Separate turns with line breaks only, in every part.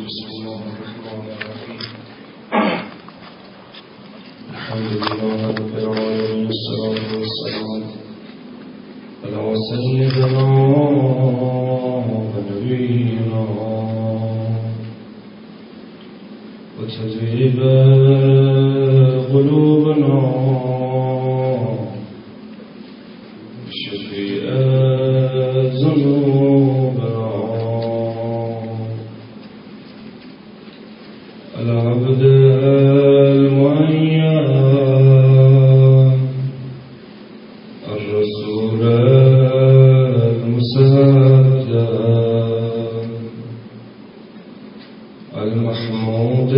بسم الله الرحمن الرحیم. الحمد لله رب العالمین، الصلاة والسلام علی سیدنا و نبینا و تطیب قلوبنا شفیع ذنوبنا العبد المعين الرسول المصدق المحمود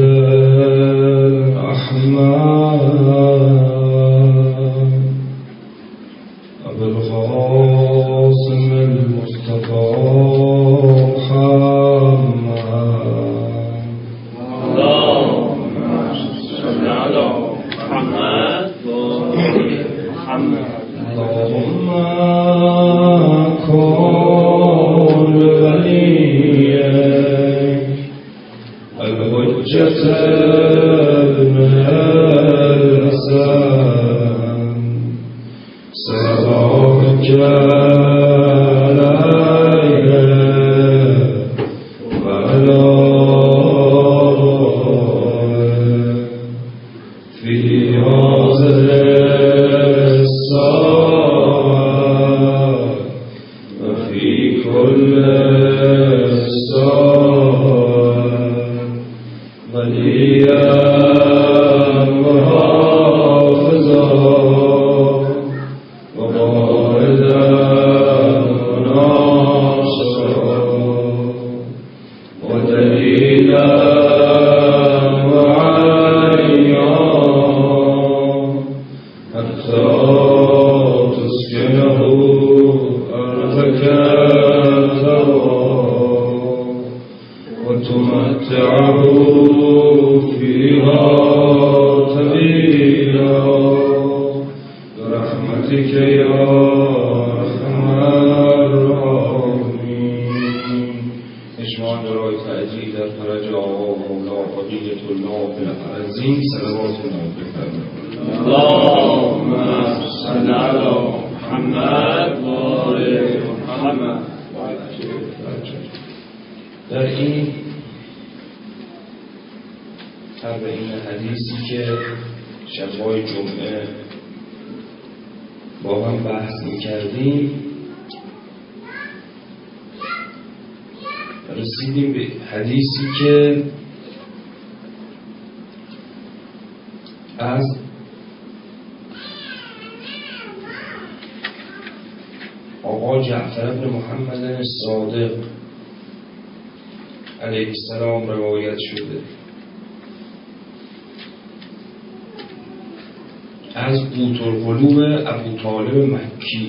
الأحمد أبو القاسم المصطفى رسیدیم به حدیثی که از آقا جعفر بن محمد صادق علیه السلام روایت شده، از بوترقلوب ابو طالب مکی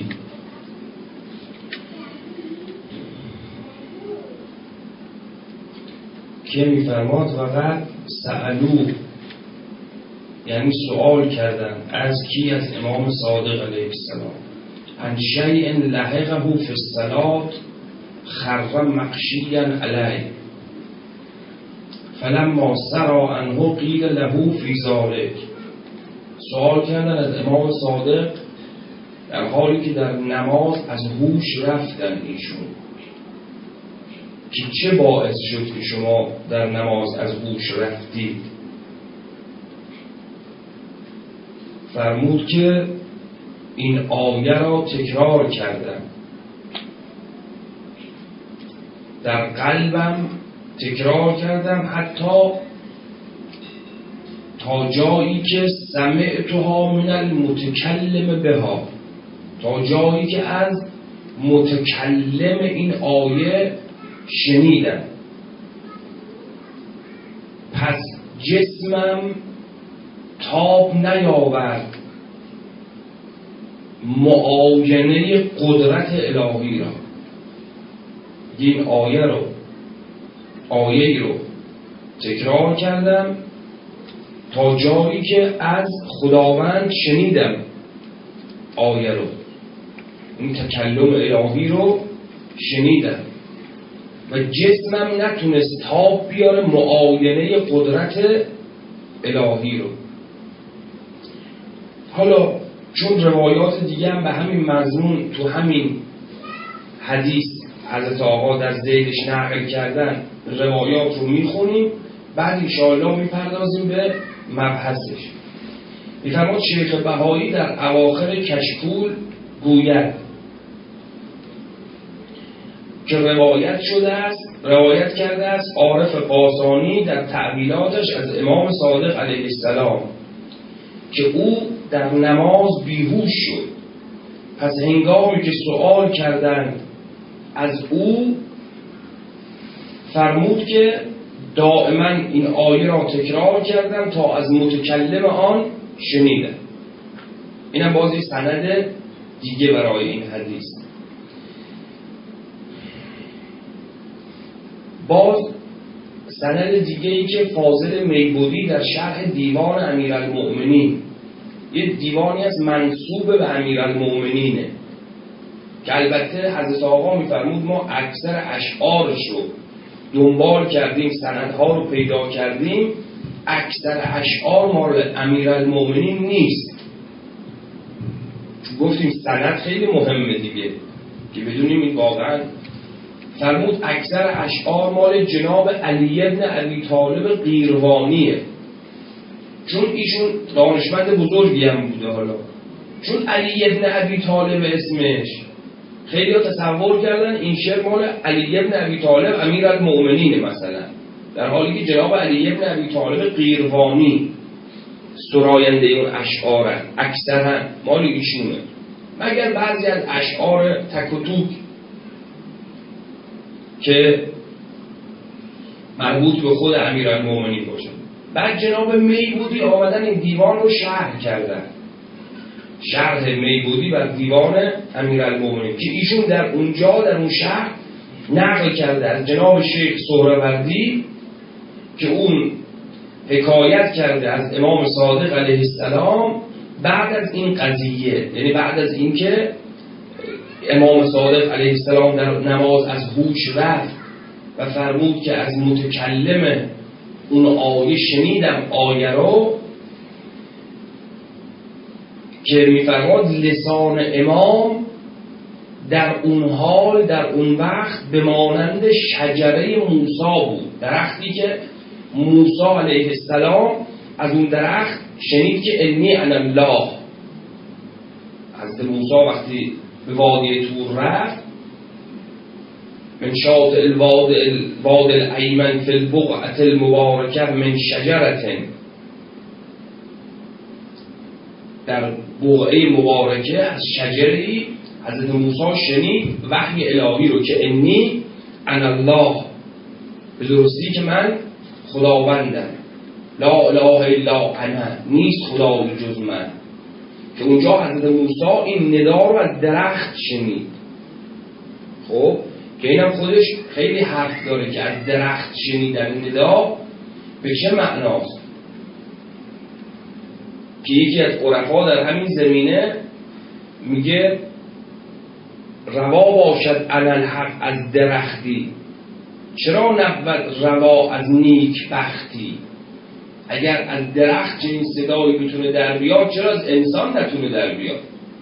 که میفرماد وقت سألو، یعنی سؤال کردن از کی؟ از امام صادق علیه السلام، عن شیء لحقه فی الصلاة خر مغشیا علیه فلما سرى عنه قیل له فی ذلک. سؤال کردن از امام صادق در حالی که در نماز از هوش رفتن ایشون، که چه باعث شد که شما در نماز از هوش رفتید؟ فرمود که این آیه را تکرار کردم، در قلبم تکرار کردم، حتی تا جایی که سمعتها من المتکلم بها، تا جایی که از متکلم این آیه شنیدم. پس جسمم تاب نیاورد معاینه قدرت الهی را. این آیه رو تکرار کردم تا جایی که از خداوند شنیدم آیه رو، این تکلم الهی رو شنیدم. و جسمم نتونست تاب بیاره معاینه قدرت الهی رو. حالا چون روایات دیگه هم به همین مضمون تو همین حدیث حضرت آقا در ذیلش نقل کردن، روایات رو میخونیم، بعد انشاءالله میپردازیم به مبحثش. میفرماد شیخ بهایی در اواخر کشکول گوید که روایت کرده است عارف قاسانی در تعبیراتش از امام صادق علیه السلام که او در نماز بیهوش شد، پس هنگامی که سؤال کردند از او فرمود که دائما این آیه را تکرار کردم تا از متکلم آن شنیدم. اینم بازی سند دیگه برای این حدیث. باز سند دیگه ای که فاضل میبودی در شرح دیوان امیرالمؤمنین، یه دیوانی از منسوب به امیرالمؤمنینه که البته حضرت آقا میفرمود ما اکثر اشعارش رو دنبال کردیم، سندها رو پیدا کردیم، اکثر اشعار مال امیرالمؤمنین نیست. گفتیم سند خیلی مهمه دیگه که بدونیم این واقعا. فرمود اکثر اشعار مال جناب علی ابن ابی طالب قیروانیه، چون ایشون دانشمند بزرگی هم بوده. حالا چون علی ابن ابی طالب اسمش، خیلی ها تصور کردن این شعر مال علی ابن ابی طالب امیرالمؤمنینه مثلا، در حالی که جناب علی ابن ابی طالب قیروانی سراینده اون اشعارن، اکثرا مال ایشونه، مگر بعضی از اشعار تک و توک که مربوط به خود امیرالمؤمنین باشه. بعد جناب میبودی آمدن این دیوان رو شرح کردن، شرح میبودی بر دیوان امیرالمؤمنین که ایشون در اونجا در اون شرح نقل کرده از جناب شیخ سهروردی که اون حکایت کرده از امام صادق علیه السلام بعد از این قضیه، یعنی بعد از اینکه امام صادق علیه السلام در نماز از هوش رفت و فرمود که از متکلم اون آیه شنیدم آیه رو، که میفرماد لسان امام در اون حال در اون وقت به مانند شجره موسی بود، درختی که موسی علیه السلام از اون درخت شنید که انی انا الله. حضرت موسی وقتی به وادی طور رفت، من شاطئ الواد الایمن فی البقعة المبارکه من شجرة، در بقعه مبارکه از شجری حضرت موسی شنید وحی الهی رو که انی انا الله، به درستی که من خداوندم، لا اله الا انا، نیست خدای جز من. که اونجا حضرت موسی این ندا رو از درخت شنید. خب که اینم خودش خیلی حرف داره که از درخت شنیدن ندا به چه معناست، که یکی از عرفا در همین زمینه میگه روا باشد الحق از درختی، چرا نبود روا از نیک بختی. اگر از درخت چنین صدایی میتونه در بیاد، چرا از انسان نتونه در بیاد،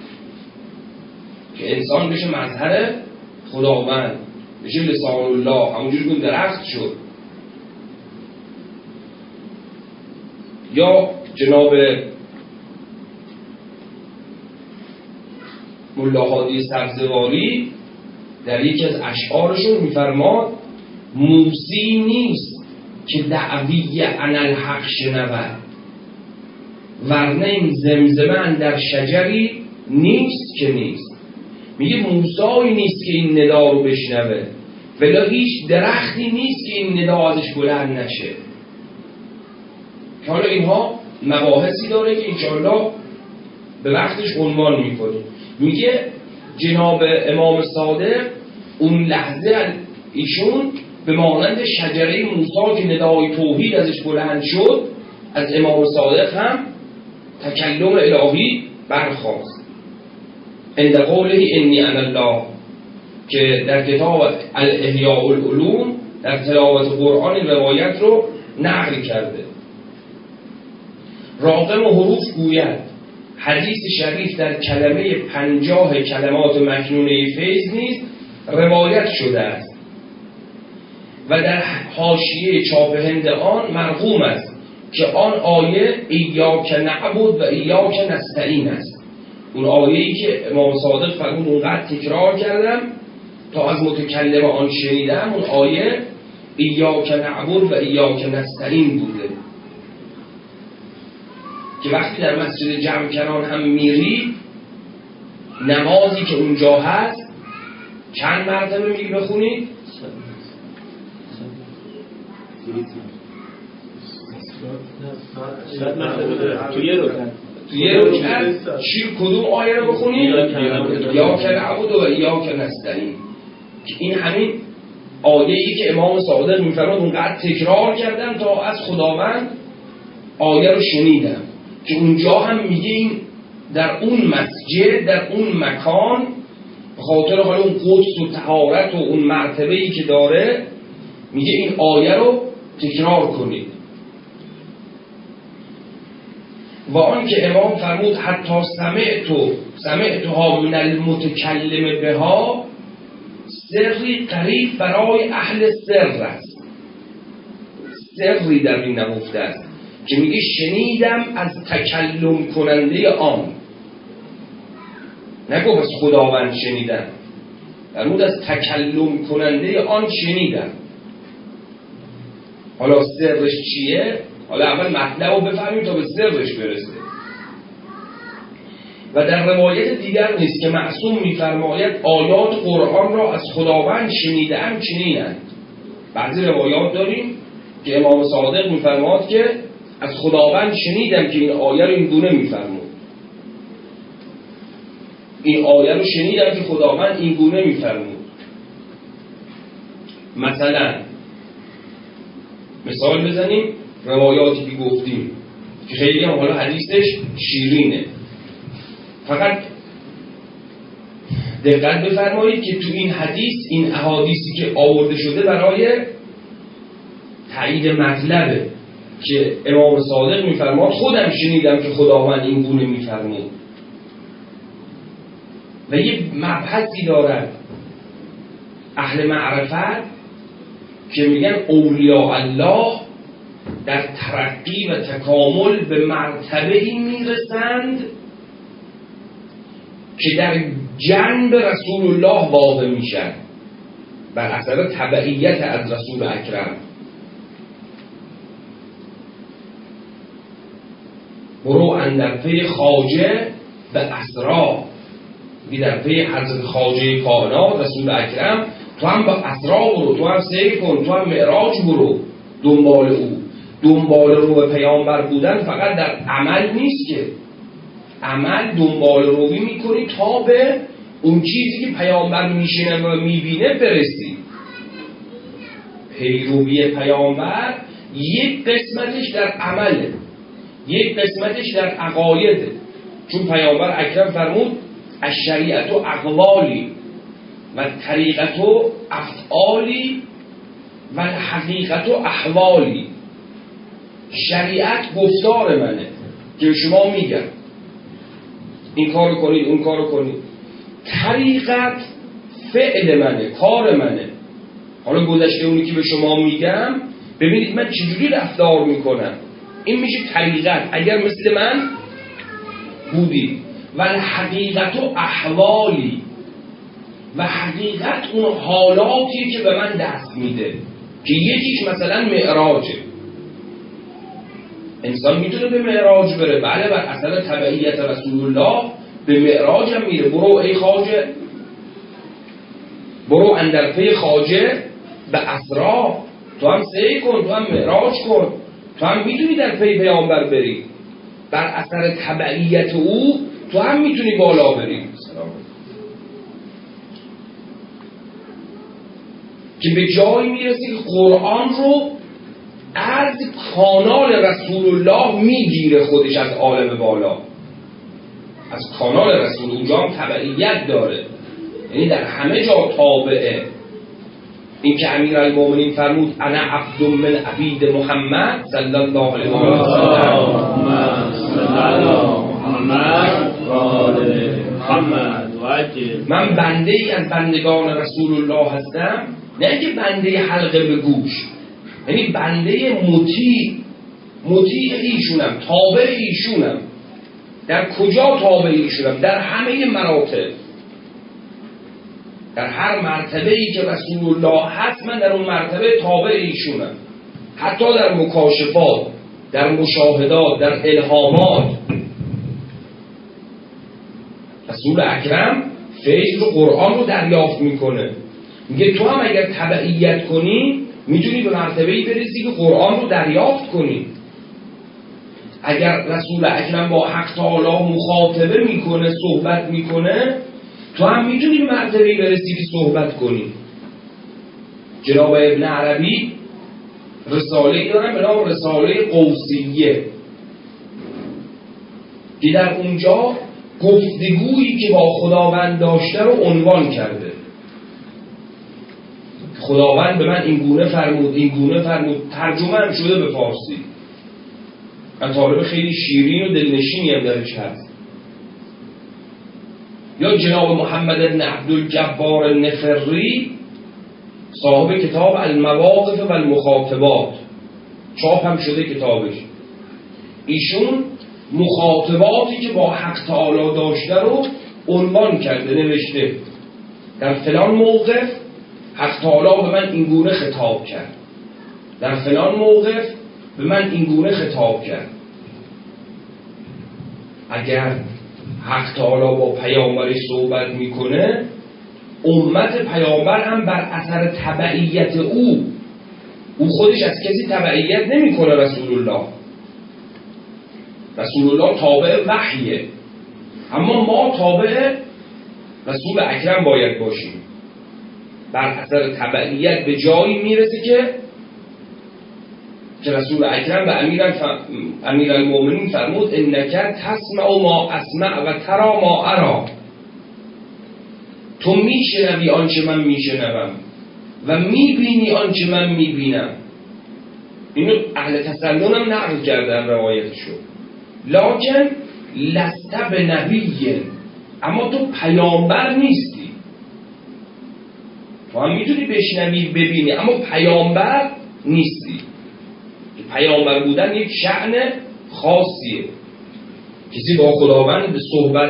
که انسان بشه مظهر خداوند، بشه لسان الله، همونجوری که درخت شد. یا جناب ملا هادی سبزواری در یکی از اشعارشون میفرماد موسی نیست که دعوی انالحق شنود، ورنه این زمزمه در شجری نیست که نیست. میگه موسی نیست که این ندا رو بشنوه، ولی هیچ درختی نیست که این ندا ازش بلند نشه. که حالا اینها مباحثی داره که انشاءالله به وقتش عنوان میکنیم. میگه جناب امام صادق اون لحظه ایشون به مانند شجره موسی که ندای توحید ازش بلند شد، از امام صادق هم تکلم الهی برخاست. عند قوله انی انا الله، که در کتاب الاحیاء العلوم در تلاوت قرآن این روایت رو نقل کرده. راغم حروف گوید حدیث شریف در کلمه 50 کلمات مکنونه فیض نیز روایت شده است و در حاشیه چاپ هند آن مرقوم است که آن آیه ایاک نعبد و ایاک نستعین است. اون آیه‌ای که امام صادق فرمود اونقدر تکرار کردم تا از متکلم آن شنیدم، اون آیه ایاک نعبد و ایاک نستعین بوده که وقتی در مسجد جمکنان هم میری نمازی که اونجا هست چند مرتبه میگی بخونید؟ توی یه رکعت کدوم آیه رو بخونید؟ ایاک نعبد و ایاک نستعین. این همین آیه‌ای که امام صادق می‌فرماد اونقدر تکرار کردم تا از خداوند آیه رو شنیدم که اونجا هم میگه این در اون مسجد در اون مکان به خاطر حالا اون قدس و طهارت و اون مرتبه‌ای که داره میگه این آیه رو تکرار کنید. و آن که امام فرمود حتی سمعتها من المتکلم بها سری قریب برای اهل سر است. سری در این نهفته است که میگه شنیدم از تکلم کننده آن، نگو از خداوند شنیدم، فرمود از تکلم کننده آن شنیدم. حالا سرش چیه؟ حالا اول مطلب رو بفهمیم تا به سرش برسه. و در روایت دیگر نیست که معصوم می‌فرماید آیات قرآن را از خداوند شنیدم چنینند. بعضی روایات داریم که امام صادق می‌فرماد که از خداوند شنیدم که این آیه رو این گونه می‌فرمود. این آیه رو شنیدم که خداوند این گونه می‌فرمود. مثلا مثال بزنیم روایاتی که گفتیم که خیلی هم حالا حدیثش شیرینه، فقط دقت بفرمایید که تو این حدیث این احادیثی که آورده شده برای تایید مطلبه که امام صادق میفرماد خودم شنیدم که خداوند این گونه میفرمود. و یه مبحثی دارد اهل معرفت که میگن اولیاء الله در ترقی و تکامل به مرتبه‌ای میرسند که در جنب رسول الله واقع میشن بر اثر تبعیت از رسول اکرم. برو اندر پی خواجه به اسرا، بی در پی حضرت خواجه کائنات رسول اکرم، تو هم به اسرا برو، تو هم سیر کن، تو هم معراج برو دنبال او. دنبال رو به پیامبر بودن فقط در عمل نیست که عمل دنبال روی میکنی تا به اون چیزی که پیامبر میشنه و میبینه برسی. پیروی پیامبر یک قسمتش در عمله، یک قسمتش در عقایده. چون پیامبر اکرم فرمود الشریعت و اقوالی و طریقت و افعالی و حقیقت و احوالی. شریعت گفتار منه که شما میگم این کارو کنید اون کارو کنید. طریقت فعل منه، کار منه. حالا گذشته اونی که به شما میگم ببینید من چجوری رفتار میکنم، این میشه طریقت اگر مثل من بودی. و حقیقت و احوالی، و حقیقت اون حالاتی که به من دست میده که یکیش مثلا معراجه. انسان میتونه به معراج بره، بله، بر اثر تبعیت رسول الله به معراج هم میره. برو ای خواجه، برو اندر پی خواجه به اسرا، تو هم سعی کن، تو هم معراج کن، تو هم میتونی در پی پیامبر بری. بر اثر تبعیت او تو هم میتونی بالا بری. که به جایی میرسی که قرآن رو از کانال رسول الله میگیره خودش از عالم بالا، از کانال رسول. اونجا هم تبعیت داره، یعنی در همه جا تابعه. این که امیرالمومنین فرمود انا عبد من عبید محمد صلی الله علیه و آله، من بنده ای از بندگان رسول الله هستم، نه اینکه بنده حلقه به گوش، یعنی بنده مطیع ایشونم، تابع ایشونم. در کجا تابع ایشونم؟ در همه مراتب، در هر مرتبه ای که رسول الله هست من در اون مرتبه تابع ایشونم، حتی در مکاشفات، در مشاهدات، در الهامات. رسول اکرم فیض و قرآن رو دریافت میکنه، میگه تو هم اگر تبعیت کنی میتونی به مرتبه‌ای برسی که قرآن رو دریافت کنی. اگر رسول اکرم با حق تعالی مخاطبه میکنه، صحبت میکنه، تو هم میتونی به مرتبه‌ای برسی که صحبت کنی. جناب ابن عربی رساله‌ای دارن به نام رساله قوسیه که در اونجا گفتگویی که با خداوند داشته رو عنوان کرده. خداوند به من این گونه فرمود، این گونه فرمود. ترجمه هم شده به فارسی. مطالب خیلی شیرین و دلنشینی هم درش هست. یا جناب محمد بن عبدالجبار النفری صاحب کتاب المواقف و المخاطبات، چاپ هم شده کتابش. ایشون مخاطباتی که با حق تعالی داشته رو عنوان کرده، نوشته در فلان موقف حق تعالی به من این گونه خطاب کرد، در فلان موقف به من این گونه خطاب کرد. اگر حق تعالی با پیامبرش صحبت میکنه، امت پیامبر هم بر اثر تبعیت او خودش از کسی تبعیت نمیکنه. رسول الله تابع وحیه، اما ما تابع رسول اکرم باید باشیم. بر اثر تبعیت به جایی میرسه که رسول اکرم به امیرالمومنین فرمود انک تسمع ما اسمع و ترا ما ارا. تو میشنوی آنچه من میشنوم و میبینی آنچه من میبینم. اینو اهل تسنن هم نقل کردن روایتشو. لکن لست بنبی، اما تو پیامبر نیستی. تو هم میتونی بشنوی ببینی، اما پیامبر نیستی. پیامبر بودن یک شأن خاصیه. کسی با خداوند به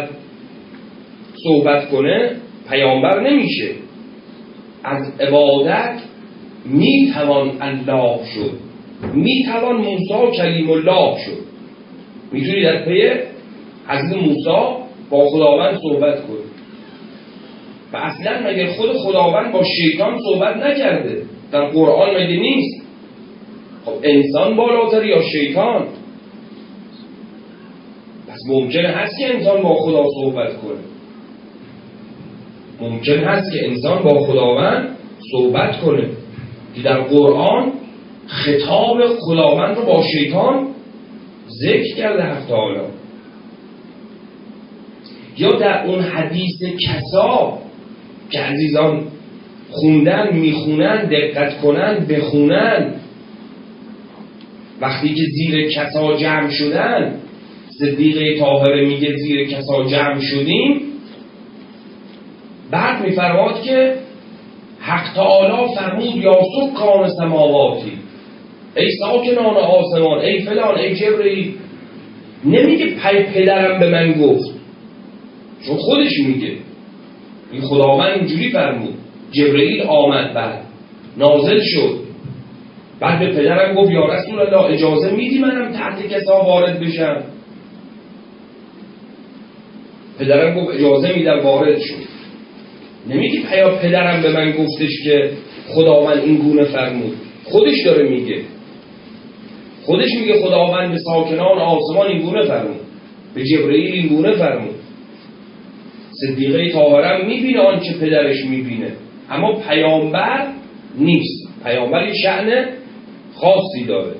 صحبت کنه پیامبر نمیشه. از عبادت میتوان الله شد، میتوان موسی کلیم الله شد. میتونی در پی حضرت موسی با خداوند صحبت کنی. و اصلا مگه خود خداوند با شیطان صحبت نکرده؟ در قرآن مگه نیست؟ خب انسان بالاتر یا شیطان؟ پس ممکن هست که انسان با خدا صحبت کنه، ممکن هست که انسان با خداوند صحبت کنه. که در قرآن خطاب خداوند رو با شیطان ذکر کرده حق تعالی. یا در اون حدیث کسا که عزیزان خوندن، میخونن، دقت کنن، بخونن، وقتی که زیر کسا جمع شدن، صدیقه طاهره میگه زیر کسا جمع شدیم، بعد میفرماد که حق تعالی فرمود یا سکان سماواتی، ای ساکنان آسمان، ای فلان، ای جبرئیل. نمیگه پدرم به من گفت، چون خودش میگه این خداوند اینجوری فرمود. جبرئیل آمد، بعد نازل شد، بعد به پدرم گفت یا رسول الله اجازه میدی منم تحت کسا وارد بشم؟ پدرم گفت اجازه میدم، وارد شد. نمیگه پدرم به من گفتش که خداوند این گونه فرمود، خودش داره میگه. خودش میگه خداوند به ساکنان آسمان این گونه فرمود، به جبرئیل این گونه فرمود. صدیقه طاهره میبینه آنچه پدرش میبینه، اما پیامبر نیست. پیامبر این شأن خاصی داره.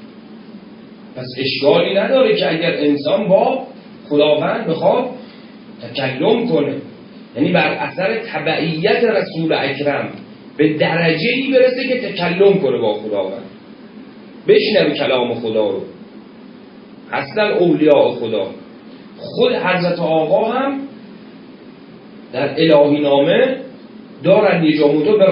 پس اشکالی نداره که اگر انسان با خداوند بخواد تکلم کنه، یعنی بر اثر تبعیت رسول اکرم به درجه‌ای برسه که تکلم کنه با خداوند، بشنوه کلام خدا رو. اصلا اولیاء خدا، خود حضرت آقا هم در الهی نامه دارن یه جاموتو به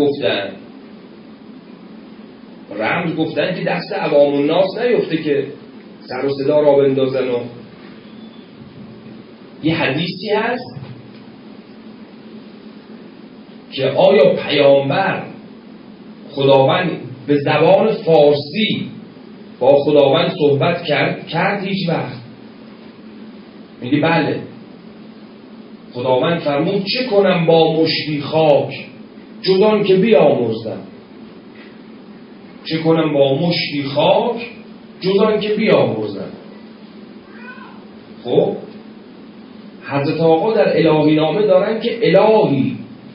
رمز گفتن که دست عوام الناس نیفته که سر و صدا را بندازن. و یه حدیثی هست که آیا پیامبر خداوند به زبان فارسی با خداوند صحبت کرد هیچ وقت؟ میگه بله. خداوند فرمود چه کنم با مشتی خاک جز آن که بیامرزم. چه کنم با مشتی خاک جز آن که بیامرزم. خب حضرت آقا در الهی نامه دارن که الهی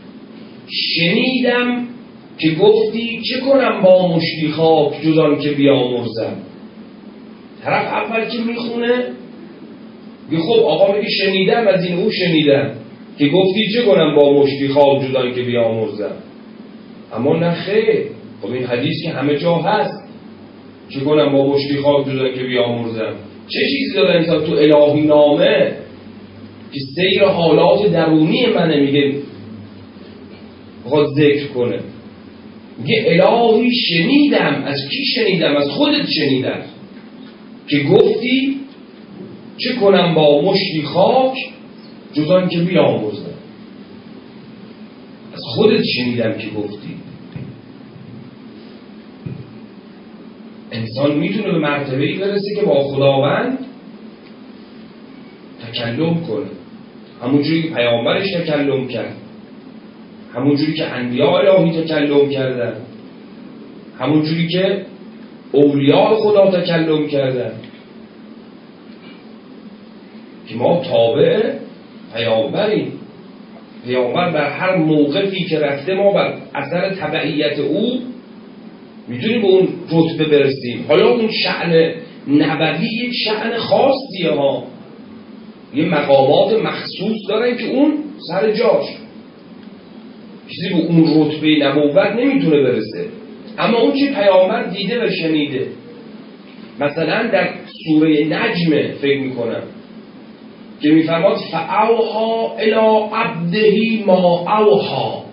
شنیدم که گفتی چه کنم با مشتی خاک جز آن که بیامرزم. طرف اول که میخونه میگه خب آقا میگه شنیدم از این او شنیدم که گفتی چه کنم با مشتی خاک جز آن که بیامرزم. اما نه خیر، خب این حدیث که همه جا هست، چه کنم با مشتی خاک جز آن که بیامرزم. چه چیزی داره انسان تو الهی نامه که سیر حالات درونی منه میگه بخواد ذکر کنه. میگه الهی شنیدم. از کی شنیدم؟ از خودت شنیدم که گفتی چه کنم با مشتی خاک جز آن که بیامرزم. از خودت شنیدم که گفتی. انسان میتونه به مرتبه‌ای برسه که با خداوند تکلم کنه، همونجوری که پیامبرش تکلم کرد، همونجوری که انبیاء الهی تکلم کردن، همونجوری که اولیاء خدا تکلم کردن، که ما تابع پیامبریم. پیامبر بر هر موقفی که رفته ما بر اثر تبعیت او میتونیم به اون رتبه برسیم. حالا اون شأن نبوی یک شأن خاصیه ها، یه مقامات مخصوص داره که اون سر جاش، کسی به اون رتبه نبوت نمیتونه برسه. اما اون چی پیامبر دیده و شنیده، مثلا در سوره نجم فکر میکنم که میفرماد فاوحی الی عبده ما اوحی.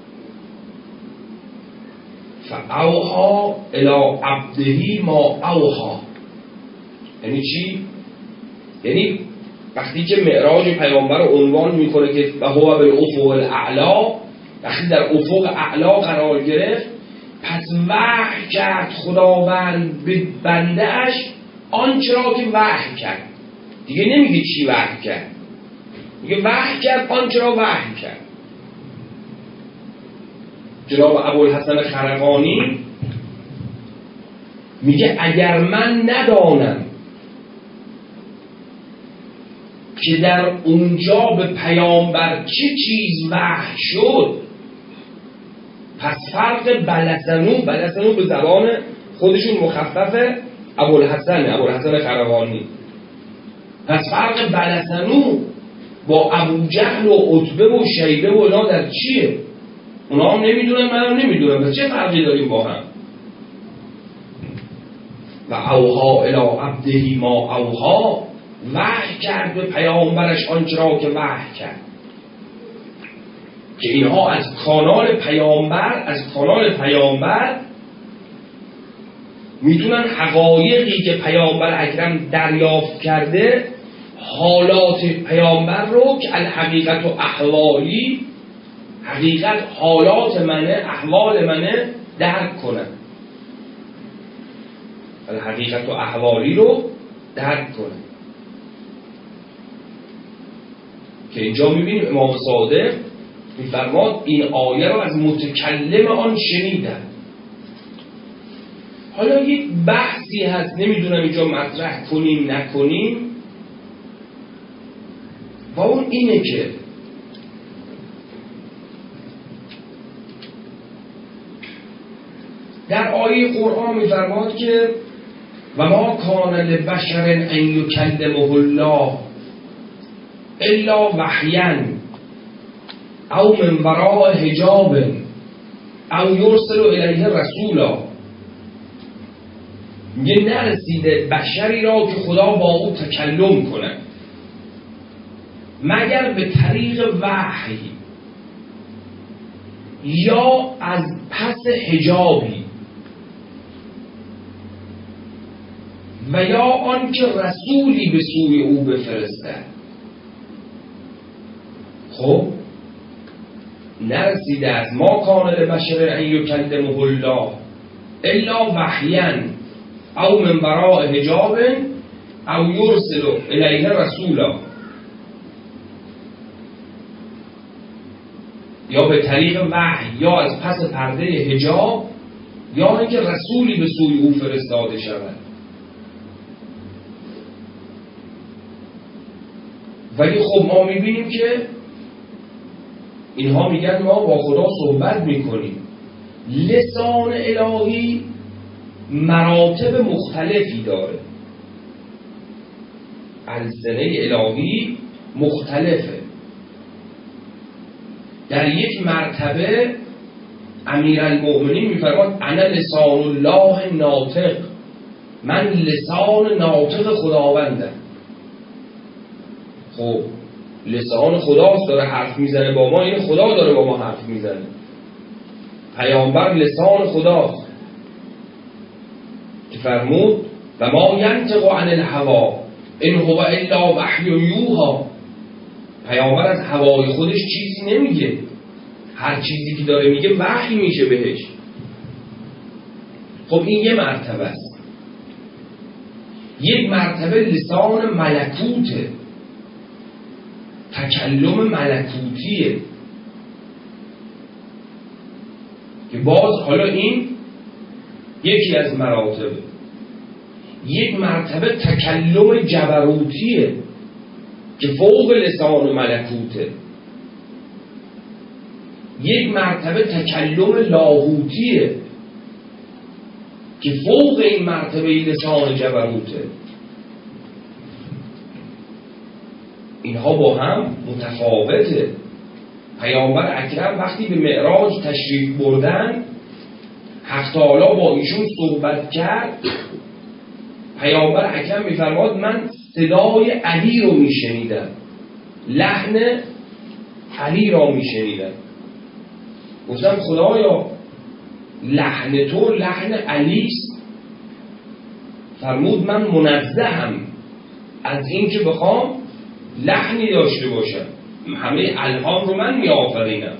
فاوحی الی عبده ما اوحی یعنی چی؟ یعنی وقتی که معراج پیامبر رو عنوان میکنه که هو بالافق الاعلی، وقتی در افق اعلا قرار گرفت، پس وحی کرد خداوند به بنده‌اش آنچه را که وحی کرد. دیگه نمیگه چی وحی کرد، میگه وحی کرد آنچه را وحی کرد. جناب ابوالحسن خرقانی میگه اگر من ندانم که در اونجا به پیامبر چه چیز وحی شد، پس فرق بلسنو به زبان خودشون مخفف ابوالحسن خرقانی، پس فرق بلسنو با ابو جهل و عتبه و شیبه و اینا در چیه؟ اونا هم نمیدونن، من هم نمیدونم، پس چه فرقی داریم با هم؟ و اوحی الی عبده ما اوحی، وحی کرد به پیامبرش آنچه را که وحی کرد. که اینها از کانال پیامبر میتونن حقایقی که پیامبر اکرم دریافت کرده، حالات پیامبر رو که الحقیقت و احوالی، حقیقت حالات منه، احوال منه، درک کنن. الحقیقت و احوالی رو درک کنن. که اینجا میبینیم امام صادق میفرماد این آیه رو از متکلم آن شنیدن. حالا یک بحثی هست، نمیدونم اینجا مطرح کنیم نکنیم، و اون اینه که در آیه قرآن میفرماد که و ما کان لبشر ان یکلمه الله الا وحیا او من وراء حجاب او یرسل الیه رسولا. میگه نرسیده بشری را که خدا با او تکلم کنه مگر به طریق وحی یا از پس حجابی و یا آن که رسولی به سوی او بفرسته. خب نرسیده از ما کان لبشر ان یکلمه الله الا وحیا او من وراء حجاب او یرسل الیه رسولا، یا به طریق وحی یا از پس پرده حجاب یا اینکه رسولی به سوی او فرستاده شود. ولی خب ما میبینیم که اینها میگن ما با خدا صحبت میکنیم. لسان الهی مراتب مختلفی داره، السنه الهی مختلفه. در یک مرتبه امیرالمؤمنین میفرماد انا لسان الله ناطق، من لسان ناطق خداوندم. خب لسان خداست داره حرف میزنه با ما، این خدا داره با ما حرف میزنه. پیامبر لسان خداست که فرمود و ما ینطق عن الهوی ان هو الا وحی یوحی. پیامبر از هوای خودش چیزی نمیگه، هر چیزی که داره میگه وحی میشه بهش. خب این یه مرتبه است. یک مرتبه لسان ملکوته، تکلم ملکوتیه که باز حالا این یکی از مراتبه. یک مرتبه تکلم جبروتیه که فوق لسان ملکوته. یک مرتبه تکلم لاهوتیه که فوق این مرتبه لسان جبروته. اینها با هم متفاوته. پیامبر اکرم وقتی به معراج تشریف بردن، حق تعالی با ایشون صحبت کرد. پیامبر اکرم میفرماد من صدای علی رو میشنیدم، لحن علی را میشنیدم. گفتم خدایا لحن تو لحن علیست؟ فرمود من منزهم از این که بخوام لحنی داشته باشم، همه الهام رو من می آفرینم.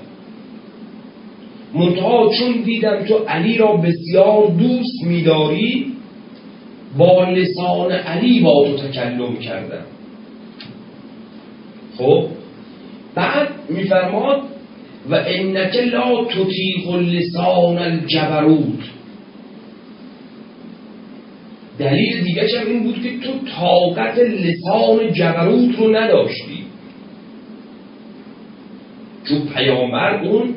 منتها چون دیدم تو علی را بسیار دوست می‌داری، با لسان علی با تو تکلم کردم. خب بعد می‌فرماد و انک لا تطیق لسان الجبروت. دلیل دیگه هم این بود که تو طاقت لسان جبروت رو نداشتی، چون پیامبر اون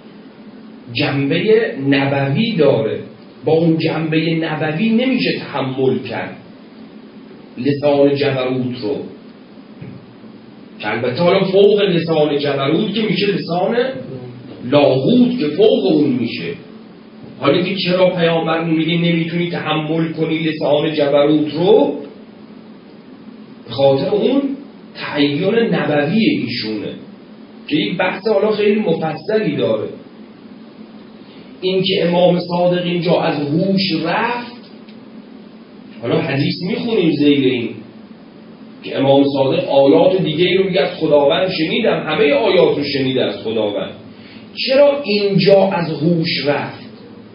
جنبه نبوی داره، با اون جنبه نبوی نمیشه تحمل کرد لسان جبروت رو، که البته حالا فوق لسان جبروت که میشه لسان لاهوت که فوق اون میشه. حالا که چرا پیامبر میگه نمیتونی تحمل کنی لسان جبروت رو؟ به خاطر اون تعین نبوی ایشونه که یک بحث حالا خیلی مفصلی داره. این که امام صادق اینجا از هوش رفت، حالا حدیث میخونیم زیر این که امام صادق آیات دیگه رو میگه از خداوند شنیدم، همه آیات رو شنیده از خداوند. چرا اینجا از هوش رفت؟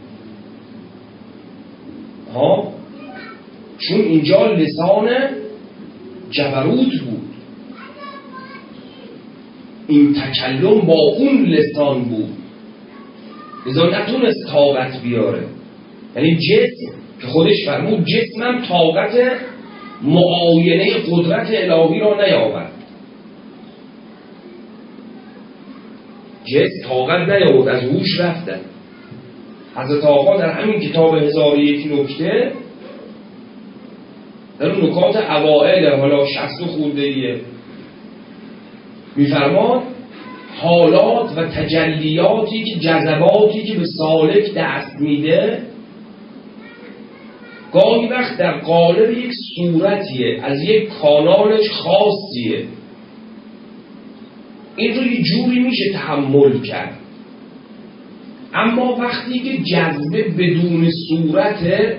چون اینجا لسان جبروت بود، این تکلم با اون لسان بود، لذا نتونست طاقت بیاره. یعنی جسم که خودش فرمود جسمم طاقت معاینه قدرت الهی را نیاورد، جسم طاقت نیاورد، از هوش رفتن. حضرت آقا در همین کتاب 1001 نکته در اون نکات اوائل، حالا 60 خورده‌ایه، میفرماد حالات و تجلیاتی که جذباتی که به سالک دست میده گاهی وقت در قالب یک صورتیه، از یک کانالش خاصیه، این رو یه جوری میشه تحمل کرد. اما وقتی که جذبه بدون صورته،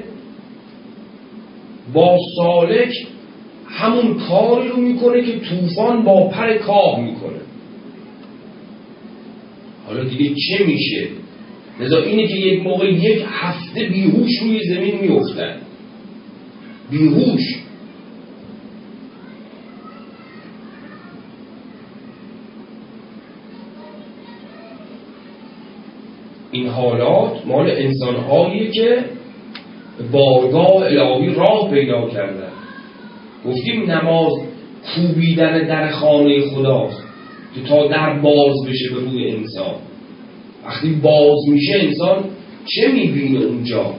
با سالک همون کاری رو میکنه که طوفان با پر کاه میکنه. حالا دیگه چه میشه؟ لذا اینه که یک موقع یک هفته بیهوش روی زمین میافتن، بیهوش. این حالات مال انسان‌هایی که بارگاه الهی راه پیدا کردن. گفتیم نماز کوبیدن در خانه خداست که تا در باز بشه به روی انسان. وقتی باز میشه انسان چه میبینه اونجا؟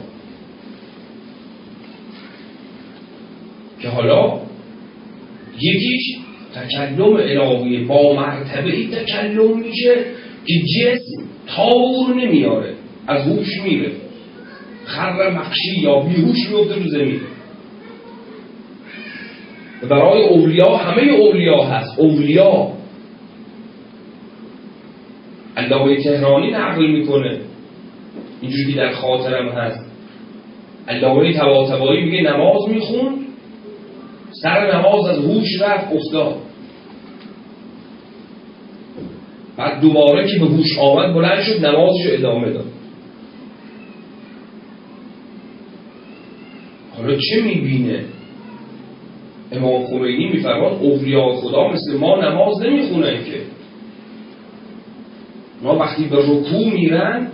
که حالا یکیش تکلم الهی با مرتبه ای تکلم میشه که جسم تاور نمیاره، از هوش میره، خر مخشی یا بیهوش میفته رو زمین. برای اولیا، همه اولیا هست. اولیا علامه تهرانی نقل میکنه اینجوری که در خاطرم هست، علامه طباطبایی میگه نماز میخوند، سر نماز از هوش رفت افتاد، بعد دوباره که به هوش آمد بلند شد نمازشو ادامه داد. حالا چه میبینه؟ امام خمینی میفرماد اولیاء خدا مثل ما نماز نمیخونن که، ما وقتی به رکوع میرن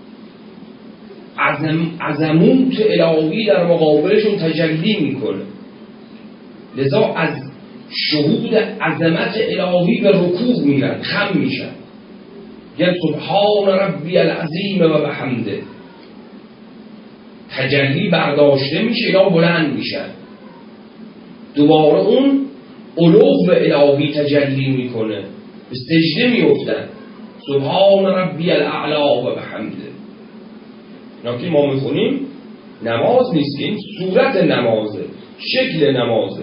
عظموت الهی در مقابلشون تجلی میکنه، لذا از شهود عظمت الهی به رکوع میرن، خم میشن، یعنی سبحان ربی العظیم و بحمده، تجلی برداشته میشه، اینا بلند میشن، دوباره اون علو الهی تجلی میکنه، به سجده میفتن، سبحان ربی الاعلا و بحمده. اینا که ما میخونیم نماز نیست که، این صورت نمازه، شکل نمازه.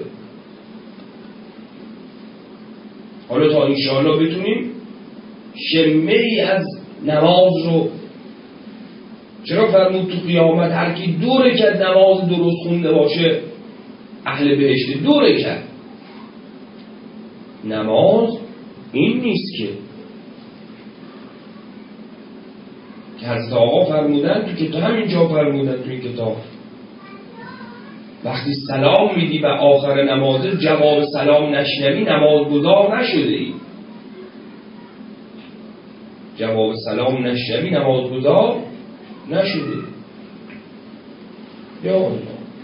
حالا تا انشاءالله بتونیم شمه ای از نماز رو، چرا فرمود تو قیامت هر کی 2 رکعت نماز درست خونده باشه اهل بهشت، 2 رکعت. نماز این نیست که حضرت آقا فرمودن تو کتاب، همینجا فرمودن تو این کتاب، وقتی سلام میدی و آخر نمازه جواب سلام نشنوی نماز گزار نشده ای. جواب سلام نشنوی نماز گزار نشده. یا الله.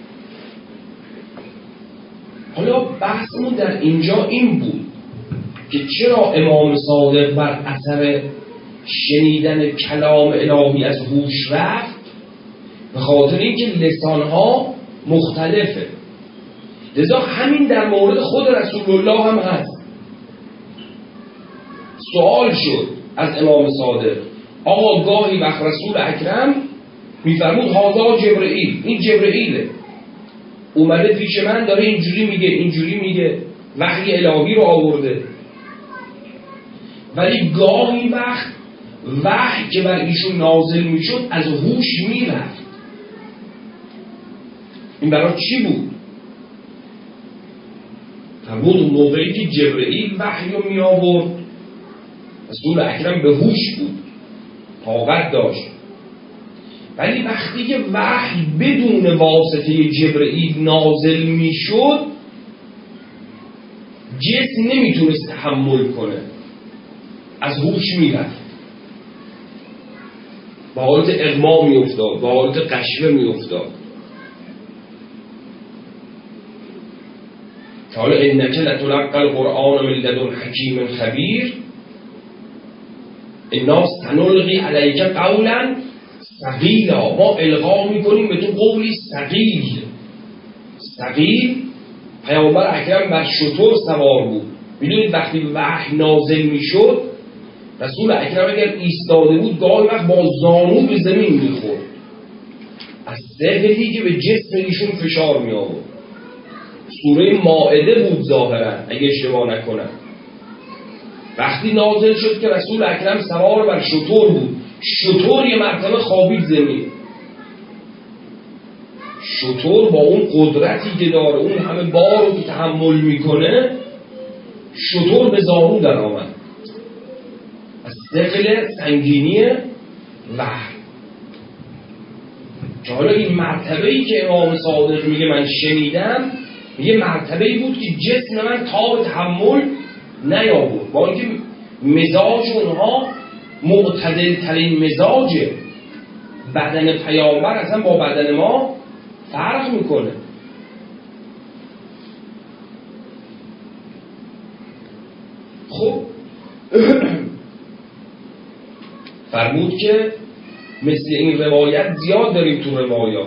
حالا بحثمون در اینجا این بود که چرا امام صادق بر اثر شنیدن کلام الهی از هوش رفت؟ به خاطر اینکه لسانها مختلفه. لذا همین در مورد خود رسول الله هم هست. سوال شد از امام صادق، آقا گاهی وقت رسول اکرم میفرمود هذا جبرئیل، این جبرئیله، اومده پیش من داره اینجوری میگه اینجوری میگه، وحی الهی رو آورده. ولی گاهی وقت وحی که بر ایشون نازل میشد از هوش میرفت. این برای چی بود؟ فرمود اون موقعی که جبرئیل وحی رو می آورد رسول اکرم به هوش بود، طاقت داشت، ولی وقتی که وحی بدون واسطه جبرئیل نازل می شد جسم نمیتونست تحمل کنه، از هوش میرفت، با حالت اغما میافتاد، با حالت قشوه میافتاد. حالا انک لتلقی القرآن من لدن حکیم خبیر، انا سنلقی علیک قولا ثقیلا، ما القا میکنیم به تو قولی ثقیل. ثقیل پیامبر اکرم بر شتر سوار بود، میدونید وقتی وحی نازل میشد رسول اکرم اگر ایستاده بود گاهی وقت با زانو به زمین میخورد از ثقلی که به جسم ایشون فشار می آورد. سوره مائده بود ظاهرا اگه اشتباه نکنم. وقتی نازل شد که رسول اکرم سوار بر شتر بود، شتر یه مرتبه خوابید زمین. شتر با اون قدرتی که داره، اون همه بار رو که تحمل میکنه، شتر به زانو در آمد از ثقل سنگینی وحی. که حالا این مرتبه‌ای که امام صادق میگه من شنیدم، یه مرتبه‌ای بود که جسم من تاب تحمل نیاورد، با اینکه مزاج اونها معتدل ترین مزاجه. بدن پیامبر اصلا با بدن ما فرق میکنه. خب فرمود که مثل این روایت زیاد داریم تو روایات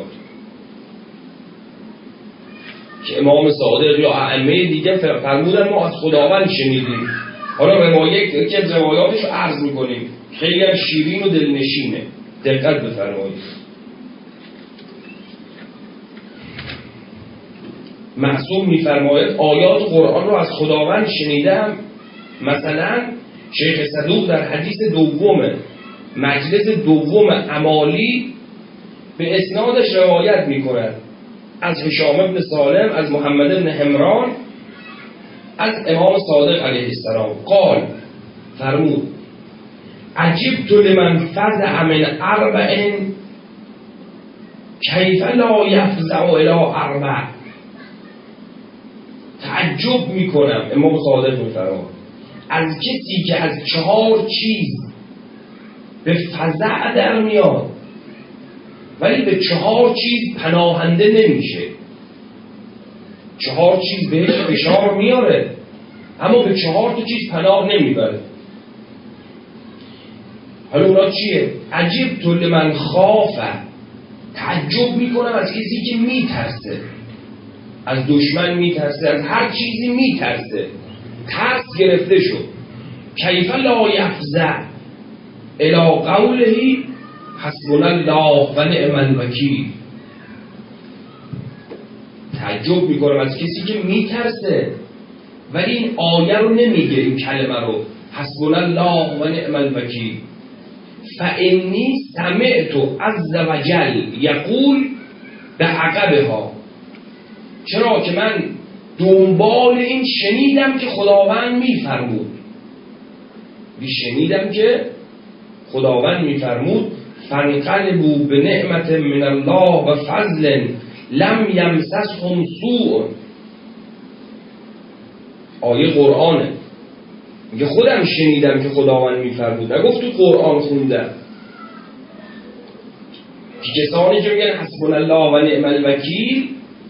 که امام صادق یا ائمه دیگه فرمودن ما از خداوند شنیدیم. حالا روایت یکی از روایاتش رو عرض میکنیم، خیلی هم شیرین و دلنشینه، دقت بفرمایید. معصوم میفرماید آیات قرآن رو از خداوند شنیدم. مثلا شیخ صدوق در حدیث دوم مجلس دوم عمالی به اسنادش روایت میکند از هشام ابن سالم از محمد ابن حمران از امام صادق علیه السلام قال فرمود عجبت لمن فزع من اربع کیف لا یفزع الی اربع. تعجب میکنم، امام صادق میفرماید، از کسی که از 4 چیز به فزع در میاد ولی به 4 چیز پناهنده نمیشه. 4 چیز بهش فشار میاره اما به 4 چیز پناه نمیبره. حالا اونا چیه؟ عجبت لمن خاف، تعجب میکنم از کسی که میترسه، از دشمن میترسه، از هر چیزی میترسه، ترس گرفته شد. کیف لا یفزع الی قوله حسبنا الله و نعم الوکیل. تعجب میکنم از کسی که میترسه ولی این آیه رو نمیگه، این کلمه رو حسبنا الله و نعم الوکیل. فانی سمعت عز وجل یقول به عقبها. چرا که من دنبال این شنیدم که خداوند میفرمود، شنیدم که خداوند میفرمود فانقلبوا بنعمت من الله و فضل لم یمسسهم سوء. آیه قرآنه، میگه خودم شنیدم که خداوند میفرمود، نگفت تو قرآن خوندم. که کسانی که میگن حسبنا الله و نعم الوکیل،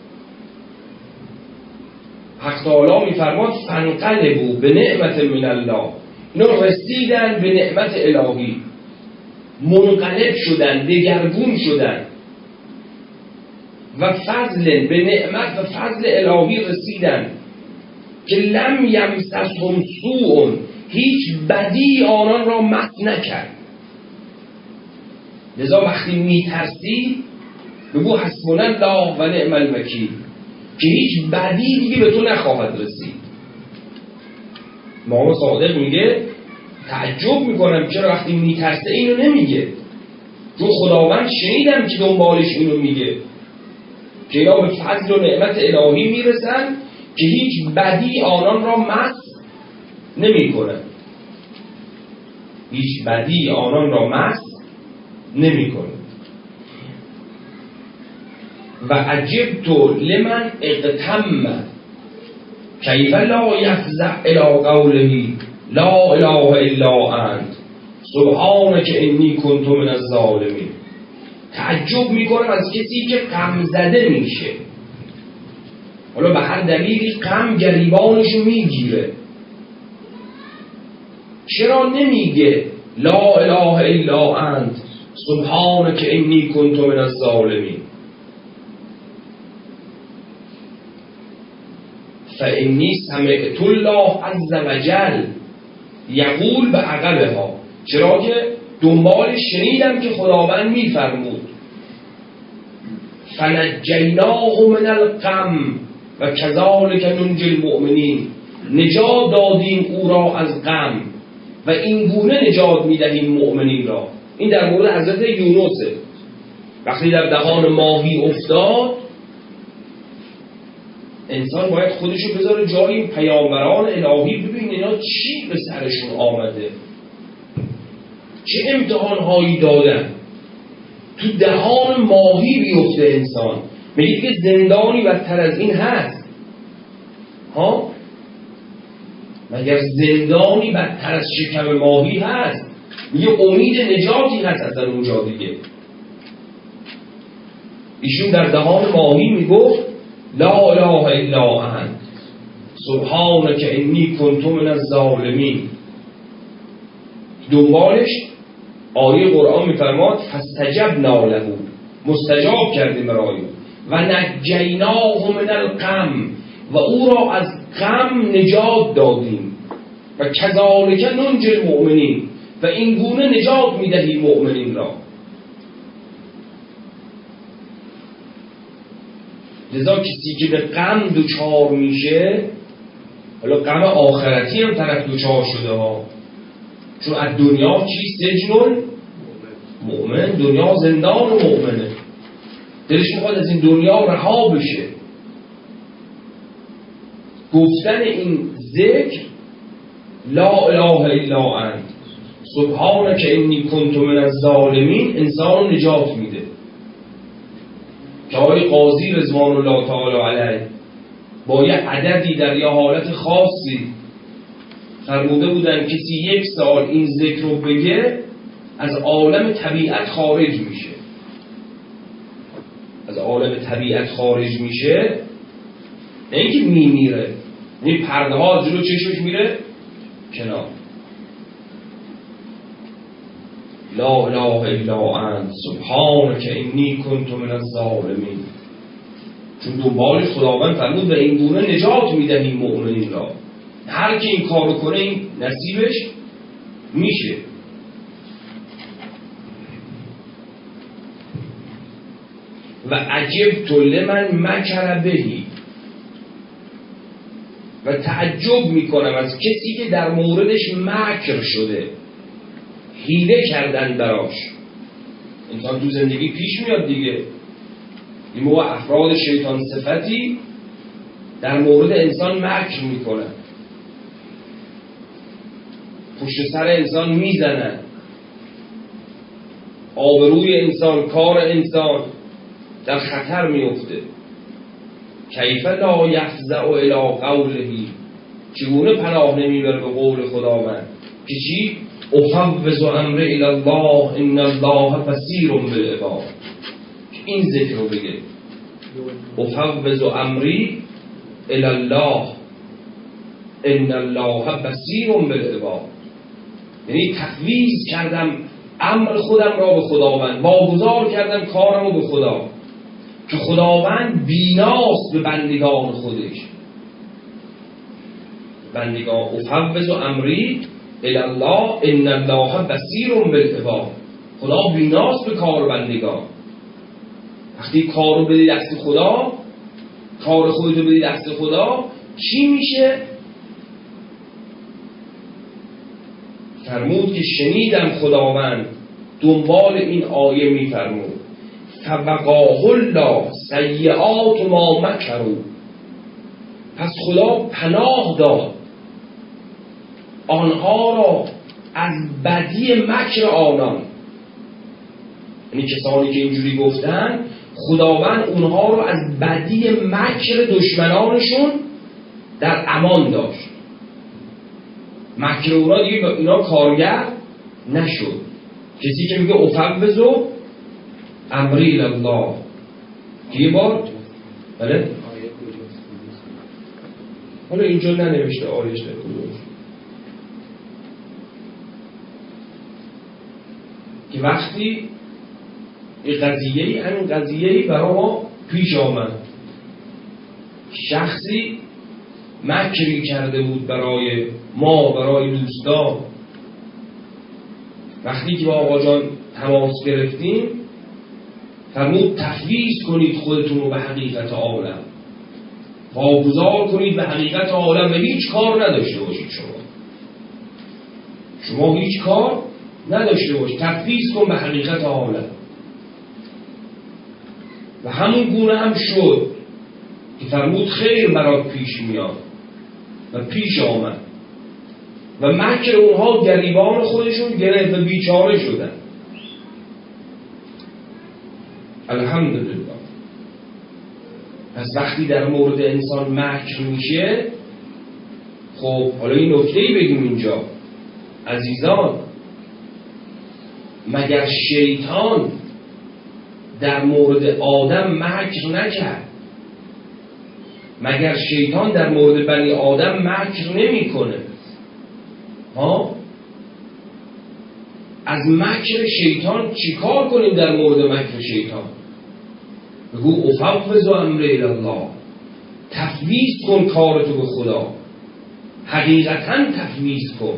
حق تعالی میفرماد فانقلبوا بنعمت من الله، اینا رسیدن به نعمت الهی، منقلب شدن، دگرگون شدن، و فضل به نعمت و فضل الهی رسیدن که لم یمسسهم سوء، هیچ بدی آنان را مس نکرد. لذا وقتی میترسی بگو حسبنا الله و نعم الوکیل که هیچ بدی دیگه به تو نخواهد رسید. امام صادق میگه تعجب میکنم چرا وقتی میترسه اینو نمیگه، چون خداوند شنیدم که دنبالش اینو میگه که اینا به فضل و نعمت الهی میرسن که هیچ بدی آنان را مس نمیکنه، هیچ بدی آنان را مس نمیکنه. و عجبت لمن اغتم کیف لا یفزع الی قوله لا اله الا انت سبحانک انی کنت من الظالمین. تعجب میکنم از کسی که غم زده میشه، حالا به هر دلیلی غم گریبانشو میگیره، چرا نمیگه لا اله الا انت سبحانک انی کنت من الظالمین؟ فانی سمعت الله عز وجل یقول به عقبها، چرا که دنبال شنیدم که خداوند میفرمود فنجیناه من الغم و کذالک ننجی المؤمنین، نجات دادیم او را از غم و این گونه نجات میدهیم مؤمنین را. این در مورد حضرت یونسه. وقتی در دهان ماهی افتاد، انسان باید خودشو بذاره جای این پیامبران الهی، ببین اینا چی به سرشون آمده، چه امتحانهایی دادن. تو دهان ماهی بیفته انسان، میگه که زندانی بدتر از این هست؟ ها؟ مگر زندانی بدتر از شکم ماهی هست؟ میگه امید نجاتی هست از اونجا دیگه. ایشون در دهان ماهی میگفت لا اله الا انت سبحانک انی کنت من الظالمین. دنبالش آیه قرآن میفرماد فاستجبنا له، مستجاب کردیم برای او، و نجیناه من الغم، و او را از غم نجات دادیم، و کذالک ننجی المؤمنین، و این گونه نجات میدهیم مؤمنین را. لذا کسی که به غم دوچار میشه، حالا غم آخرتی هم طرف دوچار شده ها، چون از دنیا چی؟ سجن مؤمن، دنیا زندان مؤمنه، دلش میخواد از این دنیا رها بشه. گفتن این ذکر لا اله الا انت سبحانک انی کنت من الظالمین انسان نجات میده. که آقای قاضی رضوان الله تعالی علیه با یه عددی در یه حالت خاصی فرموده بودن کسی 1 سال این ذکر رو بگه از عالم طبیعت خارج میشه. از عالم طبیعت خارج میشه، نه اینکه میمیره، این پرده ها جلو چشمش میره کنار. لا اله الا انت سبحانک انی کنت من الظالمین. چون دنبال خداوند فرمود و این گونه نجات میدهیم مؤمنین را. هر کی این کارو کنه این نصیبش میشه. و عجبت لمن مکر بهی، و تعجب میکنم از کسی که در موردش مکر شده، حیله کردن براش. انسان تو زندگی پیش میاد دیگه، این موقع افراد شیطان صفتی در مورد انسان مکر میکنن، پشت سر انسان میزنن، آبروی انسان، کار انسان در خطر میفته. کیف لا یفزع الی قوله، چگونه پناه نمیبره به قول خداوند که چی؟ افوض امر الی الله ان الله بصیر بالعباد. این ذکر رو بگه، افوض امری الی الله ان الله بصیر بالعباد، یعنی تفویض کردم امر خودم را به خداوند، واگذار کردم کارم رو به خدا، که خداوند بیناست به بندگان خودش. بندگان افوض امری الی الله ان الله بصیر بالعباد، خدا بیناست به کار بندگان. وقتی کارو بدی دست خدا، کار خودتو بدی دست خدا، چی میشه؟ فرمود که شنیدم خداوند دنبال این آیه میفرمود فوقاه الله سیئات ما مکروا، پس خدا پناه داد آنها را از بدی مکر آنان. یعنی کسانی که اینجوری گفتن، خداوند اونها رو از بدی مکر دشمنانشون در امان داشت. مکر اونا دیگه به اینا کارگر نشد. کسی که میگه افوض امری الله، یه بار بله حالا اینجا ننوشته آیش در کدومش، که وقتی این قضیه‌ای همین قضیه‌ای برای ما پیش آمد، شخصی مکری کرده بود برای ما، برای دوستان. وقتی که با آقا جان تماس گرفتیم فرمود تفویض کنید خودتون رو به حقیقت عالم، واگذار کنید به حقیقت عالم و هیچ کار نداشته باشید. شما هیچ کار نداشته باشید، تفویض کن به حقیقت عالم. و همون گونه هم شد که فرمود خیر برات پیش میاد و پیش آمد و مکر اونها گریبان خودشون گرفت و بیچاره شدن. الحمدلله. پس وقتی در مورد انسان مکر میشه، خب حالا این نکته‌ای بگیم اینجا عزیزان، مگر شیطان در مورد آدم مکر نکرد؟ مگر شیطان در مورد بنی آدم مکر نمی‌کنه؟ ها؟ از مکر شیطان چیکار کنیم در مورد مکر شیطان؟ بگو افوض امری الی الله، تفویض کن کارتو به خدا، حقیقتاً تفویض کن.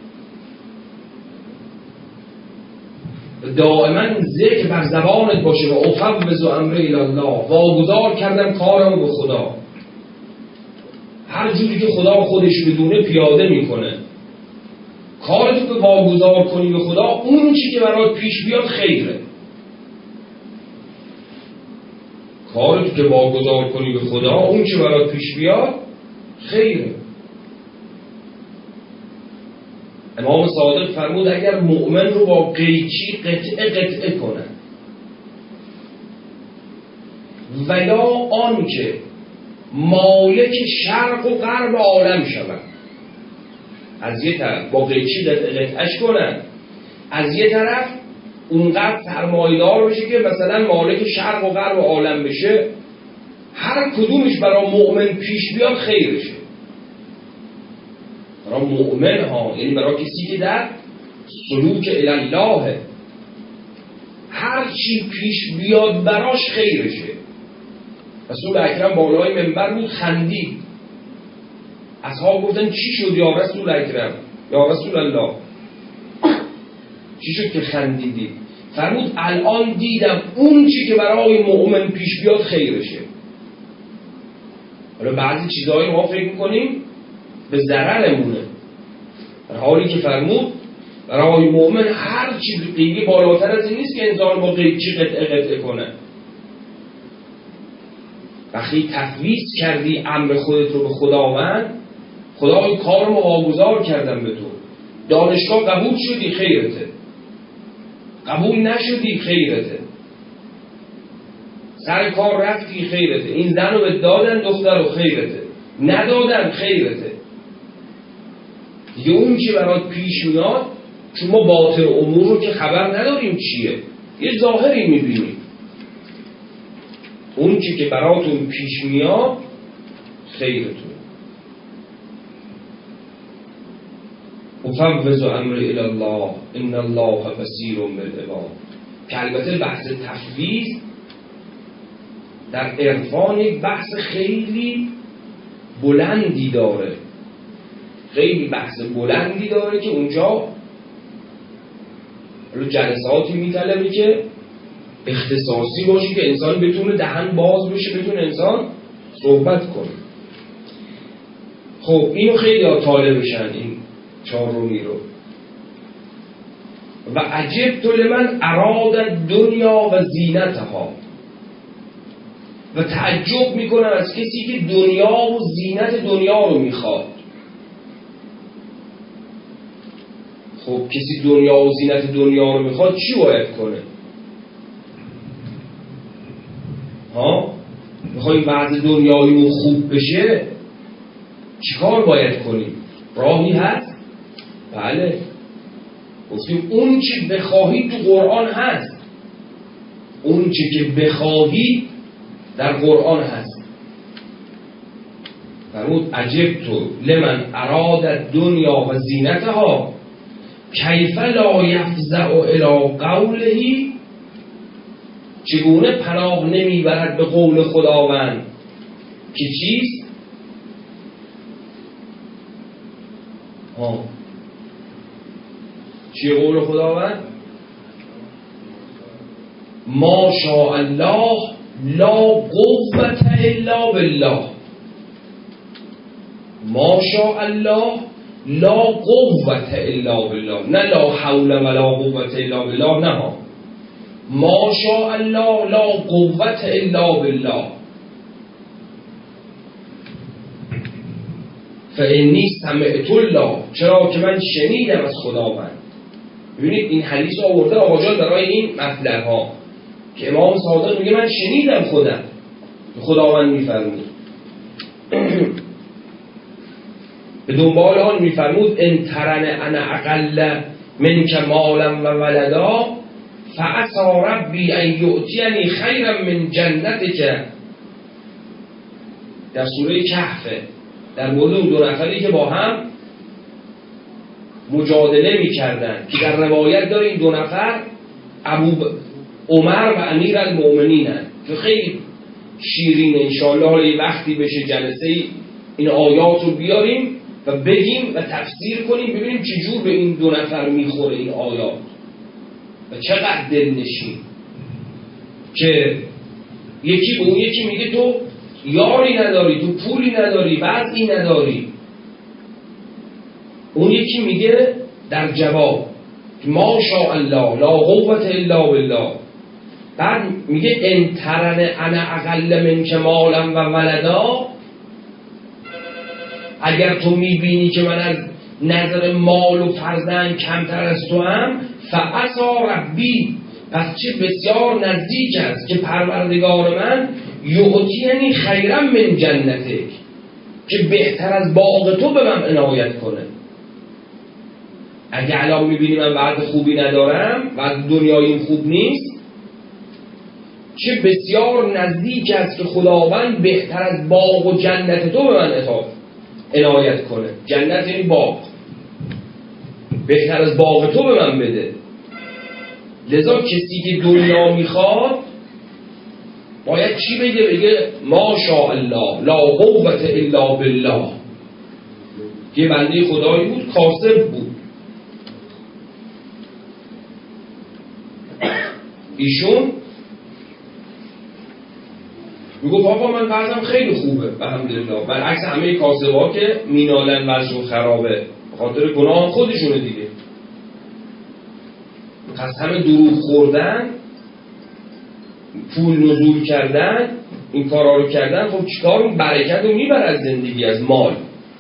دائما ذکر بر زبانت باشه و افوض امری الی الله، واگذار کردم کارمو به خدا. هر جوری که خدا خودش بدونه پیاده میکنه. کارتو که واگذار کنی به خدا، اون چی که برات پیش بیاد خیره. کارتو که واگذار کنی به خدا، اون چی برات پیش بیاد خیره. امام صادق فرمود اگر مؤمن رو با قیچی قطعه کنه و یا آن که مالک شرق و غرب عالم شود، از یه طرف با قیچی قطعش کنن، از یه طرف اونقدر سرمایه‌دار بشه که مثلا مالک شرق و غرب عالم بشه، هر کدومش برای مؤمن پیش بیاد خیرشه. برای مؤمن ها، یعنی برای کسی که در سلوک الله، هر چی پیش بیاد براش خیرشه. رسول اکرم بالای منبر بود، خندید. اصحاب گفتن چی شد یا رسول اکرم، یا رسول الله، چی شد که خندیدی؟ فرمود الان دیدم اون چی که برای مؤمن پیش بیاد خیرشه. حالا بعضی چیزهایی ما فکر میکنیم به ضررمونه، در حالی که فرمود برای مؤمن هر چی قیمتی بالاتر از این نیست که انسان با قیچی قطعه کنه. وقتی تفویض کردی امر خودت رو به خداوند، خدای کارمو واگذار کردم به تو، دانشگاه قبول شدی خیرته، قبول نشدی خیرته، سر کار رفتی خیرته، این زن رو به دادن دختر رو خیرته، ندادن خیرته. دیگه اون چی برات پیش میاد، چون ما باطن امور رو که خبر نداریم چیه، یه ظاهری میبینیم. اون چی که براتون پیش میاد خیرتون. افوض امری الی الله ان الله بصیر بالعباد. که البته بحث تفویض در عرفان یک بحث خیلی بلندی داره، خیلی بحث بلندی داره که اونجا جلساتی میطلبه که اختصاصی باشه که انسان بتونه دهن باز بشه، بتونه انسان صحبت کنه. خب اینو خیلی ها طالب بشن این چهارمی رو. و عجبت لمن اراد دنیا و زینتها، و تعجب میکنم از کسی که دنیا و زینت دنیا رو میخواد. خب کسی دنیا و زینت دنیا رو میخواد چی باید کنه؟ ها؟ میخوایم وضع دنیاییمون خوب بشه چیکار باید کنیم؟ راهی هست؟ بله، گفتیم اون چی بخواهی تو قرآن هست، اون چی که بخواهی در قرآن هست. فرمود عجبت لمن اراد الدنیا و زینتها کیف لا یفزع الی قوله، چگونه پناه نمیبرد به قول خداوند که چیست؟ چیه قول خداوند؟ ما شاء الله لا قوة الا بالله. ما شاء الله لا قوة الا بالله، نه لا حول ولا قوة الا بالله، نه. ما شاء الله لا قوة الا بالله. فانی سمعت الله، چرا که من شنیدم از خداوند. ببینید این حدیث آورده آقا جان برای این مطلب ها که امام صادق میگه من شنیدم خودم که خداوند میفرمود. به دنبال آن میفرمود ان ترن انا اقل منک مالا و ولدا فعسى ربی ان یؤتینی خیرا من جنتک. در سوره کهف در مورد اون دو نفری که با هم مجادله میکردن که در روایت داره این دو نفر عمر و امیر المؤمنینن که خیلی شیرینه. انشاءالله حالا یه وقتی بشه جلسه این آیات رو بیاریم و بگیم و تفسیر کنیم، ببینیم چجور به این دو نفر میخوره این آیات و چقدر دلنشین. که یکی به اون یکی میگه تو یاری نداری، تو پولی نداری، وضعی نداری. اون یکی میگه در جواب ما شاء الله لا قوة الا بالله. بعد میگه ان ترن انا اقل منک مالا و ولدا، اگر تو میبینی که من از نظر مال و فرزند کمتر از تو هم، فعسى ربی، پس چه بسیار نزدیک است که پروردگار من یؤتینی خیرا من جنتک، که بهتر از باغ تو به من عنایت کنه. اگه الان میبینی من وضع خوبی ندارم و دنیاییم خوب نیست، چه بسیار نزدیک است که خداوند بهتر از باغ و جنت تو به من عنایت کنه. جنت یعنی باغ، بهتر از باغ تو به من بده. لذا کسی که دنیا میخواد باید چی بگه؟ بگه ما شاء الله لا قوة الا بالله. یه بنده خدایی بود، کاسب بود. ایشون میگو پاپا من وضعم خیلی خوبه الحمدلله، برعکس همه کاسبا که مینالن وضعشون خرابه به خاطر گناه خودشونه دیگه. پس همه دروغ خوردن، پول نزول کردن، این کارا رو کردن. خب چیکار؟ اون برکت رو میبره از زندگی، از مال.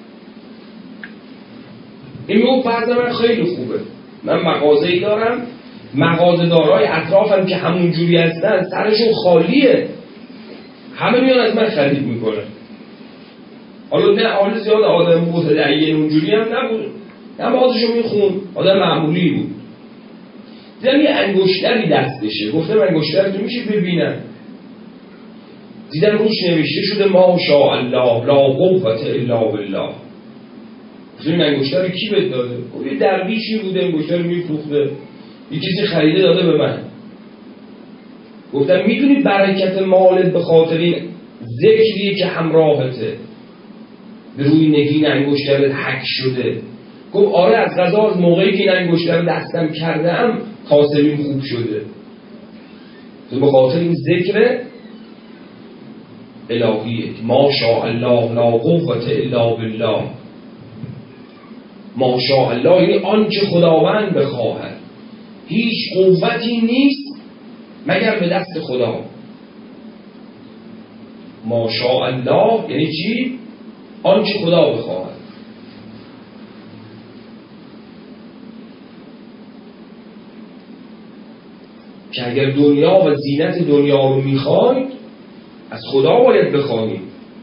این میگو وضع من خیلی خوبه، من مغازه‌ای دارم، مغازه دارای اطرافم که همون جوری هستن سرشون خالیه، همه میان از من خرید میکنه. حالا نه حال زیاد آدم متدین اونجوری هم نبود، نمازشو میخون، آدم معمولی بود. دیدم یه انگشتری دستشه، گفتم انگشتر تو میشه ببینم. دیدم روش نوشته شده ما شاء الله لا قوة الا بالله. این انگشتر رو کی بهت داده؟ یه درویشی بوده انگشتر رو میفروخته، یه کسی خریده داده به من. گفتم میدونی برکت مالت به خاطر این ذکریه که همراهته، به روی نگین انگشترت حک شده. گفت آره از قضا از موقعی که این انگشتر دستم کردم کاسبیم خوب شده، به خاطر این ذکر الهیه. ما شاء الله لا قوة الا بالله. ما شاء الله یعنی آنچه خداوند بخواهد، هیچ قوتی نیست مگر به دست خدا. ما شاء الله یعنی چی؟ آنچه خدا بخواهد. که اگر دنیا و زینت دنیا رو میخواید از خدا باید بخواهید.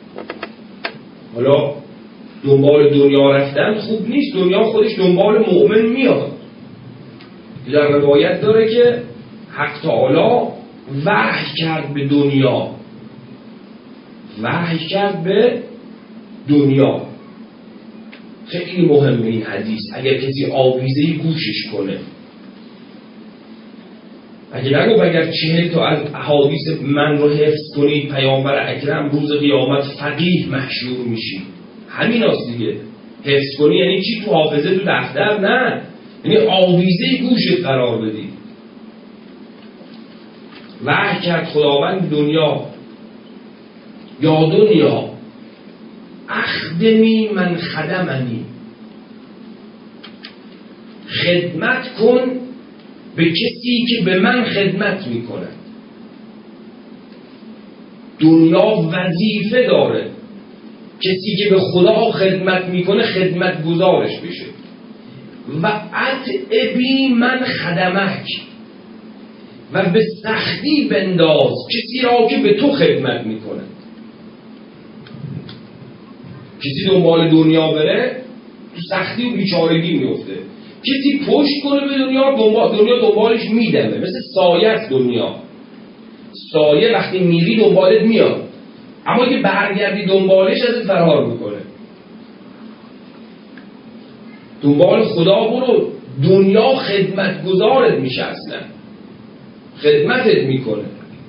حالا دنبال دنیا رفتن خوب نیست، دنیا خودش دنبال مؤمن میاد. در روایت داره که حق تعالی وحی کرد به دنیا، وحی کرد به دنیا. خیلی مهمه این حدیث، اگر کسی آویزه‌ای گوشش کنه. اگر 40 تا از احادیث من رو حفظ کنید پیامبر اکرم روز قیامت فقیه محشور میشید. همین هست دیگه. حفظ کنی یعنی چی؟ تو حافظه، تو دفتر؟ نه، یعنی آویزه گوشت قرار بدی. وحی کرد خداوند دنیا، یا دنیا اخدمی من خدمنی، خدمت کن به کسی که به من خدمت میکنه. دنیا وظیفه داره کسی که به خدا خدمت میکنه خدمت گزارش بشه. و اتعبی من خدمک، و به سختی بنداز کسی را که به تو خدمت میکنه. کسی دنبال دنیا بره تو سختی و بیچارگی میفته. کسی پشت کنه به دنیا دنبالش میدمه. مثل سایه است دنیا. سایه وقتی میری دنبالت میاد، اما که برگردی دنبالش ازت فرار میکنه. دنبال خدا برو، دنیا خدمتگزارت میشه، اصلا خدمتت میکنه.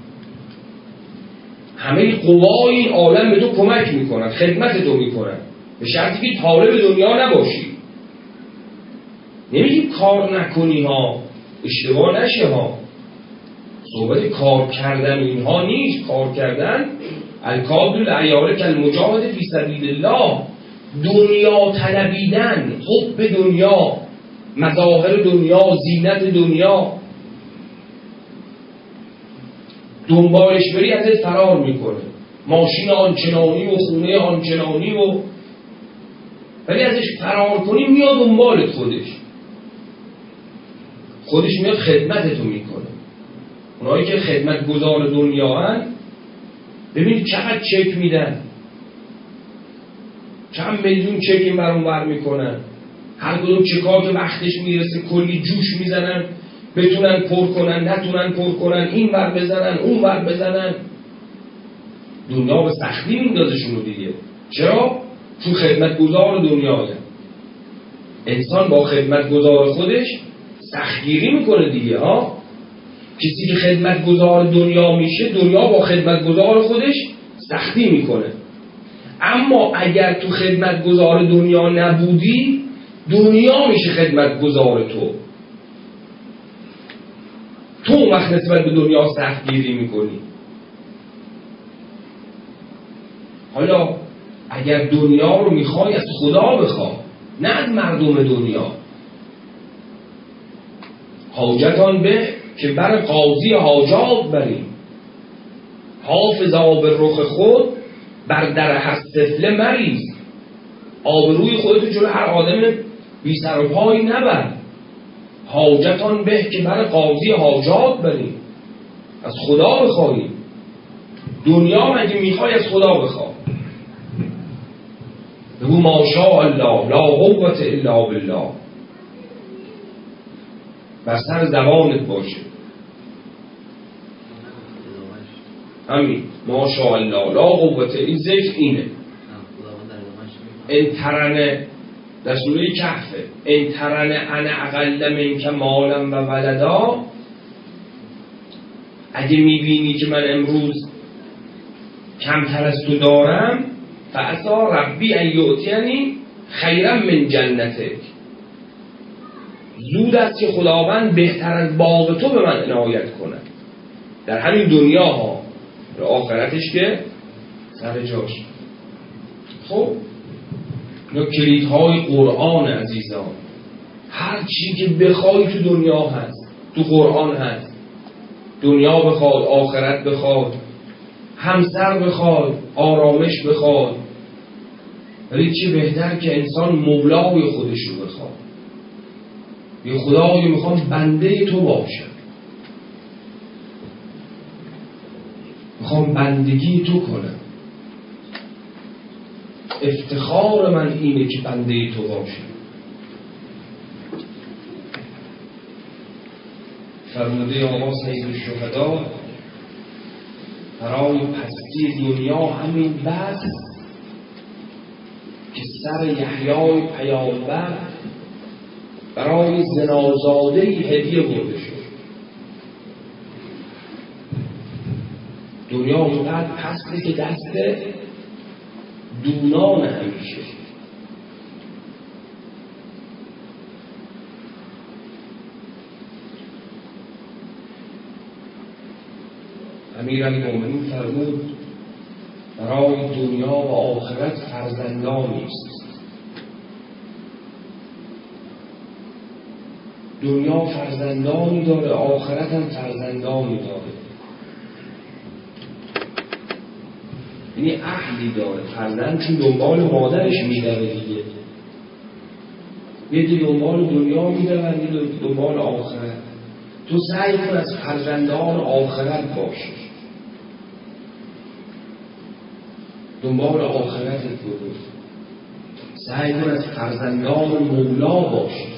همه قوای این عالم به تو کمک میکنن، خدمتت رو میکنن، به شرطی که طالب دنیا نباشی. نمیگیم کار نکنی ها، اشتباه نشه ها، صحبت کار کردن اینها نیست. کار کردن الکاد العیار کالمجاهد فی سبیل الله، دنیا طلبیدن، حب دنیا، مظاهر دنیا، زینت دنیا، دنبالش بری ازت فرار میکنه. ماشین آنچنانی و خونه آنچنانی ولی ازش فرار کنی میاد دنبالت، خودش میاد خدمتتو میکنه. اونایی که خدمت گزار دنیا هن، ببینید چقدر چک میدن، چند میلیون چک این بر اون بر میکنن، هر کدوم چکا که وقتش میرسه کلی جوش میزنن، بتونن پر کنن نتونن پر کنن، این ور بزنن اون ور بزنن. دنیا به سختی میندازشونو دیگه. چرا؟ چون خدمت گزار دنیاه. انسان با خدمت گزار خودش سختگیری میکنه دیگه ها. کسی که خدمت گزار دنیا میشه، دنیا با خدمت گزار خودش سختی میکنه. اما اگر تو خدمت گزار دنیا نبودی، دنیا میشه خدمت گزار تو اون وقت نسبت به دنیا سختگیری میکنی. حالا اگر دنیا رو میخوای از خدا بخواه، نه از مردم دنیا. حاجتان به که بر قاضی حاجات بریم، حافظ آب رخ خود بر در هر سفله مریز. آبروی خودتو جلو هر آدم بی سر و پای نبر. حاجتان به که بر قاضی حاجات بریم، از خدا بخواهیم. دنیا مگه میخوای از خدا بخواه. بگو ماشاء الله لا قوة الا بالله، بر سر زبانت باشه همین ماشاء الله لا قوة. این ذکر اینه. انترنه در سوره کهفه، انترنه انا اقل منک مالا و ولدا. اگه میبینی که من امروز کمتر از تو دارم، فعسى ربی ان یؤتینی خیرا من جنتک، زود است که خداوند بهتر از باغ تو به من عنایت کنه. در همین دنیا ها، در آخرتش که سر جاش. خب اینا کلیدهای قرآن عزیزان. هر چی که بخوای تو دنیا هست، تو قرآن هست. دنیا بخواد، آخرت بخواد، همسر بخواد، آرامش بخواد، ولی چه بهتر که انسان مولای خودش رو بخواد. یه خدایی میخوام بنده تو باشم، میخوام بندگی تو کنم، افتخار من اینه که بنده تو باشم. فرموده آقا سید الشهدا، برای پستی دنیا همین بس که سر یحیای پیامبر برای زنازاده‌ای هدیه برده شد. دنیا اونقدر پستی که دست دونان همیشه. امیرالمومنین فرمود برای دنیا و آخرت فرزندانی است. دنیا فرزندانی داره، آخرت هم فرزندانی داره، یعنی اهلی داره. فرزند چون دنبال مادرش میدوه دیگه، یکی دنبال دنیا میدوه، یکی دنبال آخرت. تو سعی کن از فرزندان آخرت باشی، دنبال آخرتت برو، سعی کن از فرزندان مولا باشی،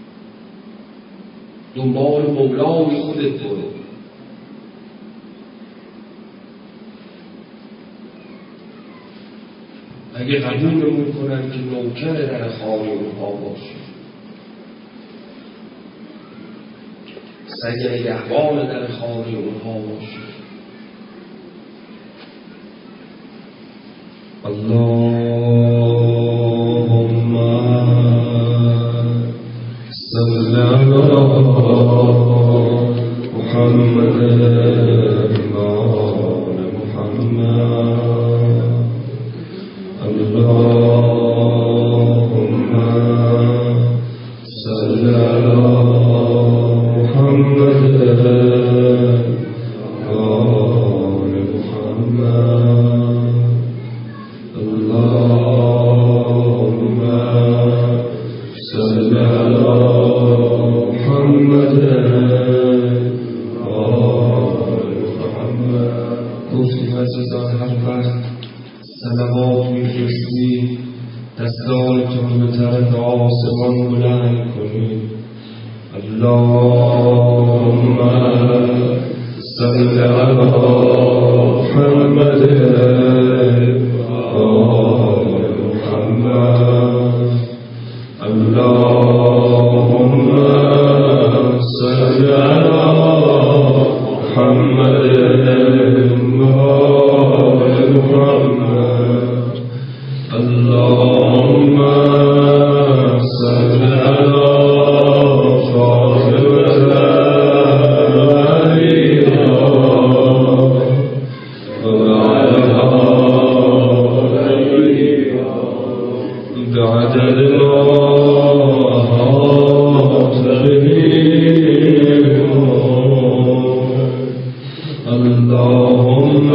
دنبال مولای خودت برو. اگه قبولمون کنن که نوکر در خانه اونها باشی، سگ نگهبان در خانه اونها باشی. اللهم صل علی محمد وآل محمد. اللهم صل علی محمد وآل محمد. اللهم صل علی محمد وآل محمد. گفتیم عزیزان هر وقت صلوات میفرستی دستانتون به طرف آسمان بلند کنید. اللهم صل علی محمد وآل محمد. اللهم صل علی محمد وآل محمد. اللهم صل على فاطمة عليها وعلى آلها بعدد ما أحاط به. اللهم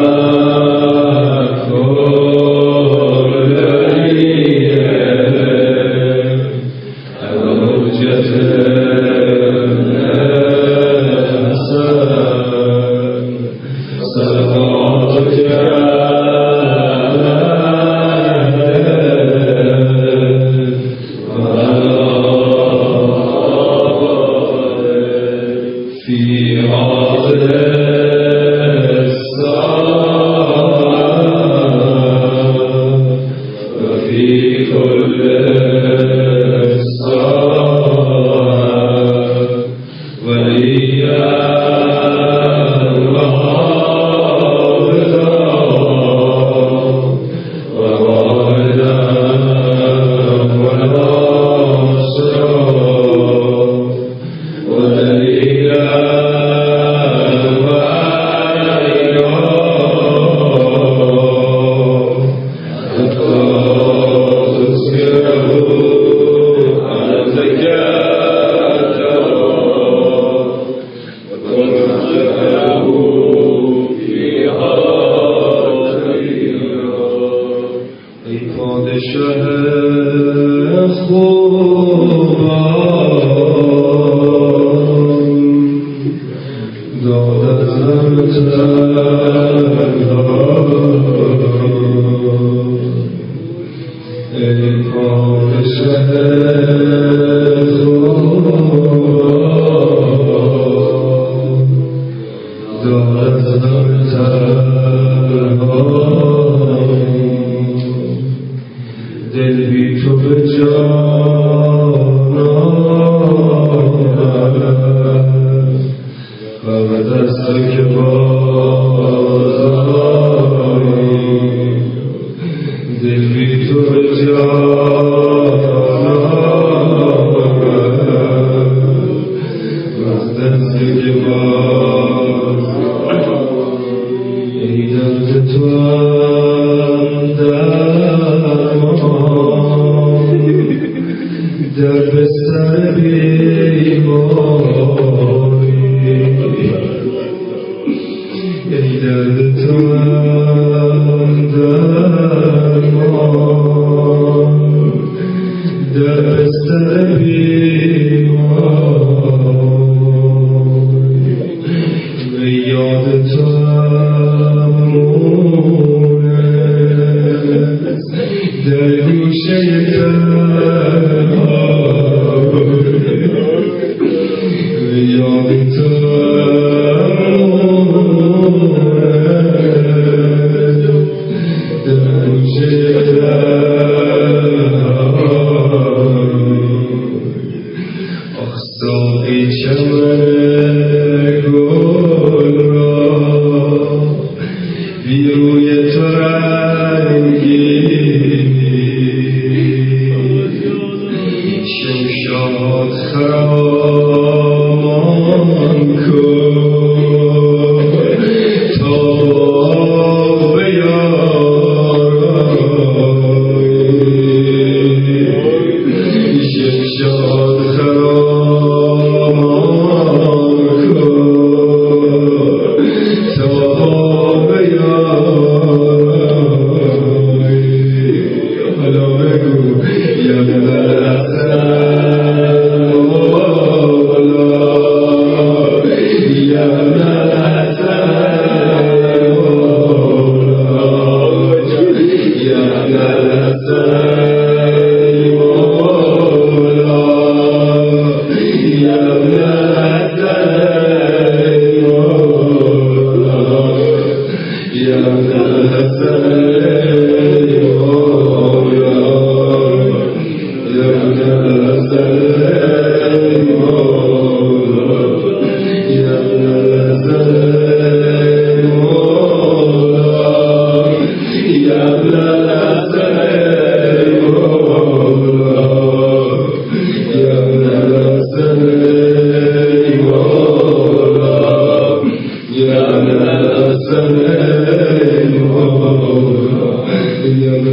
دل بی تو به جا
Ya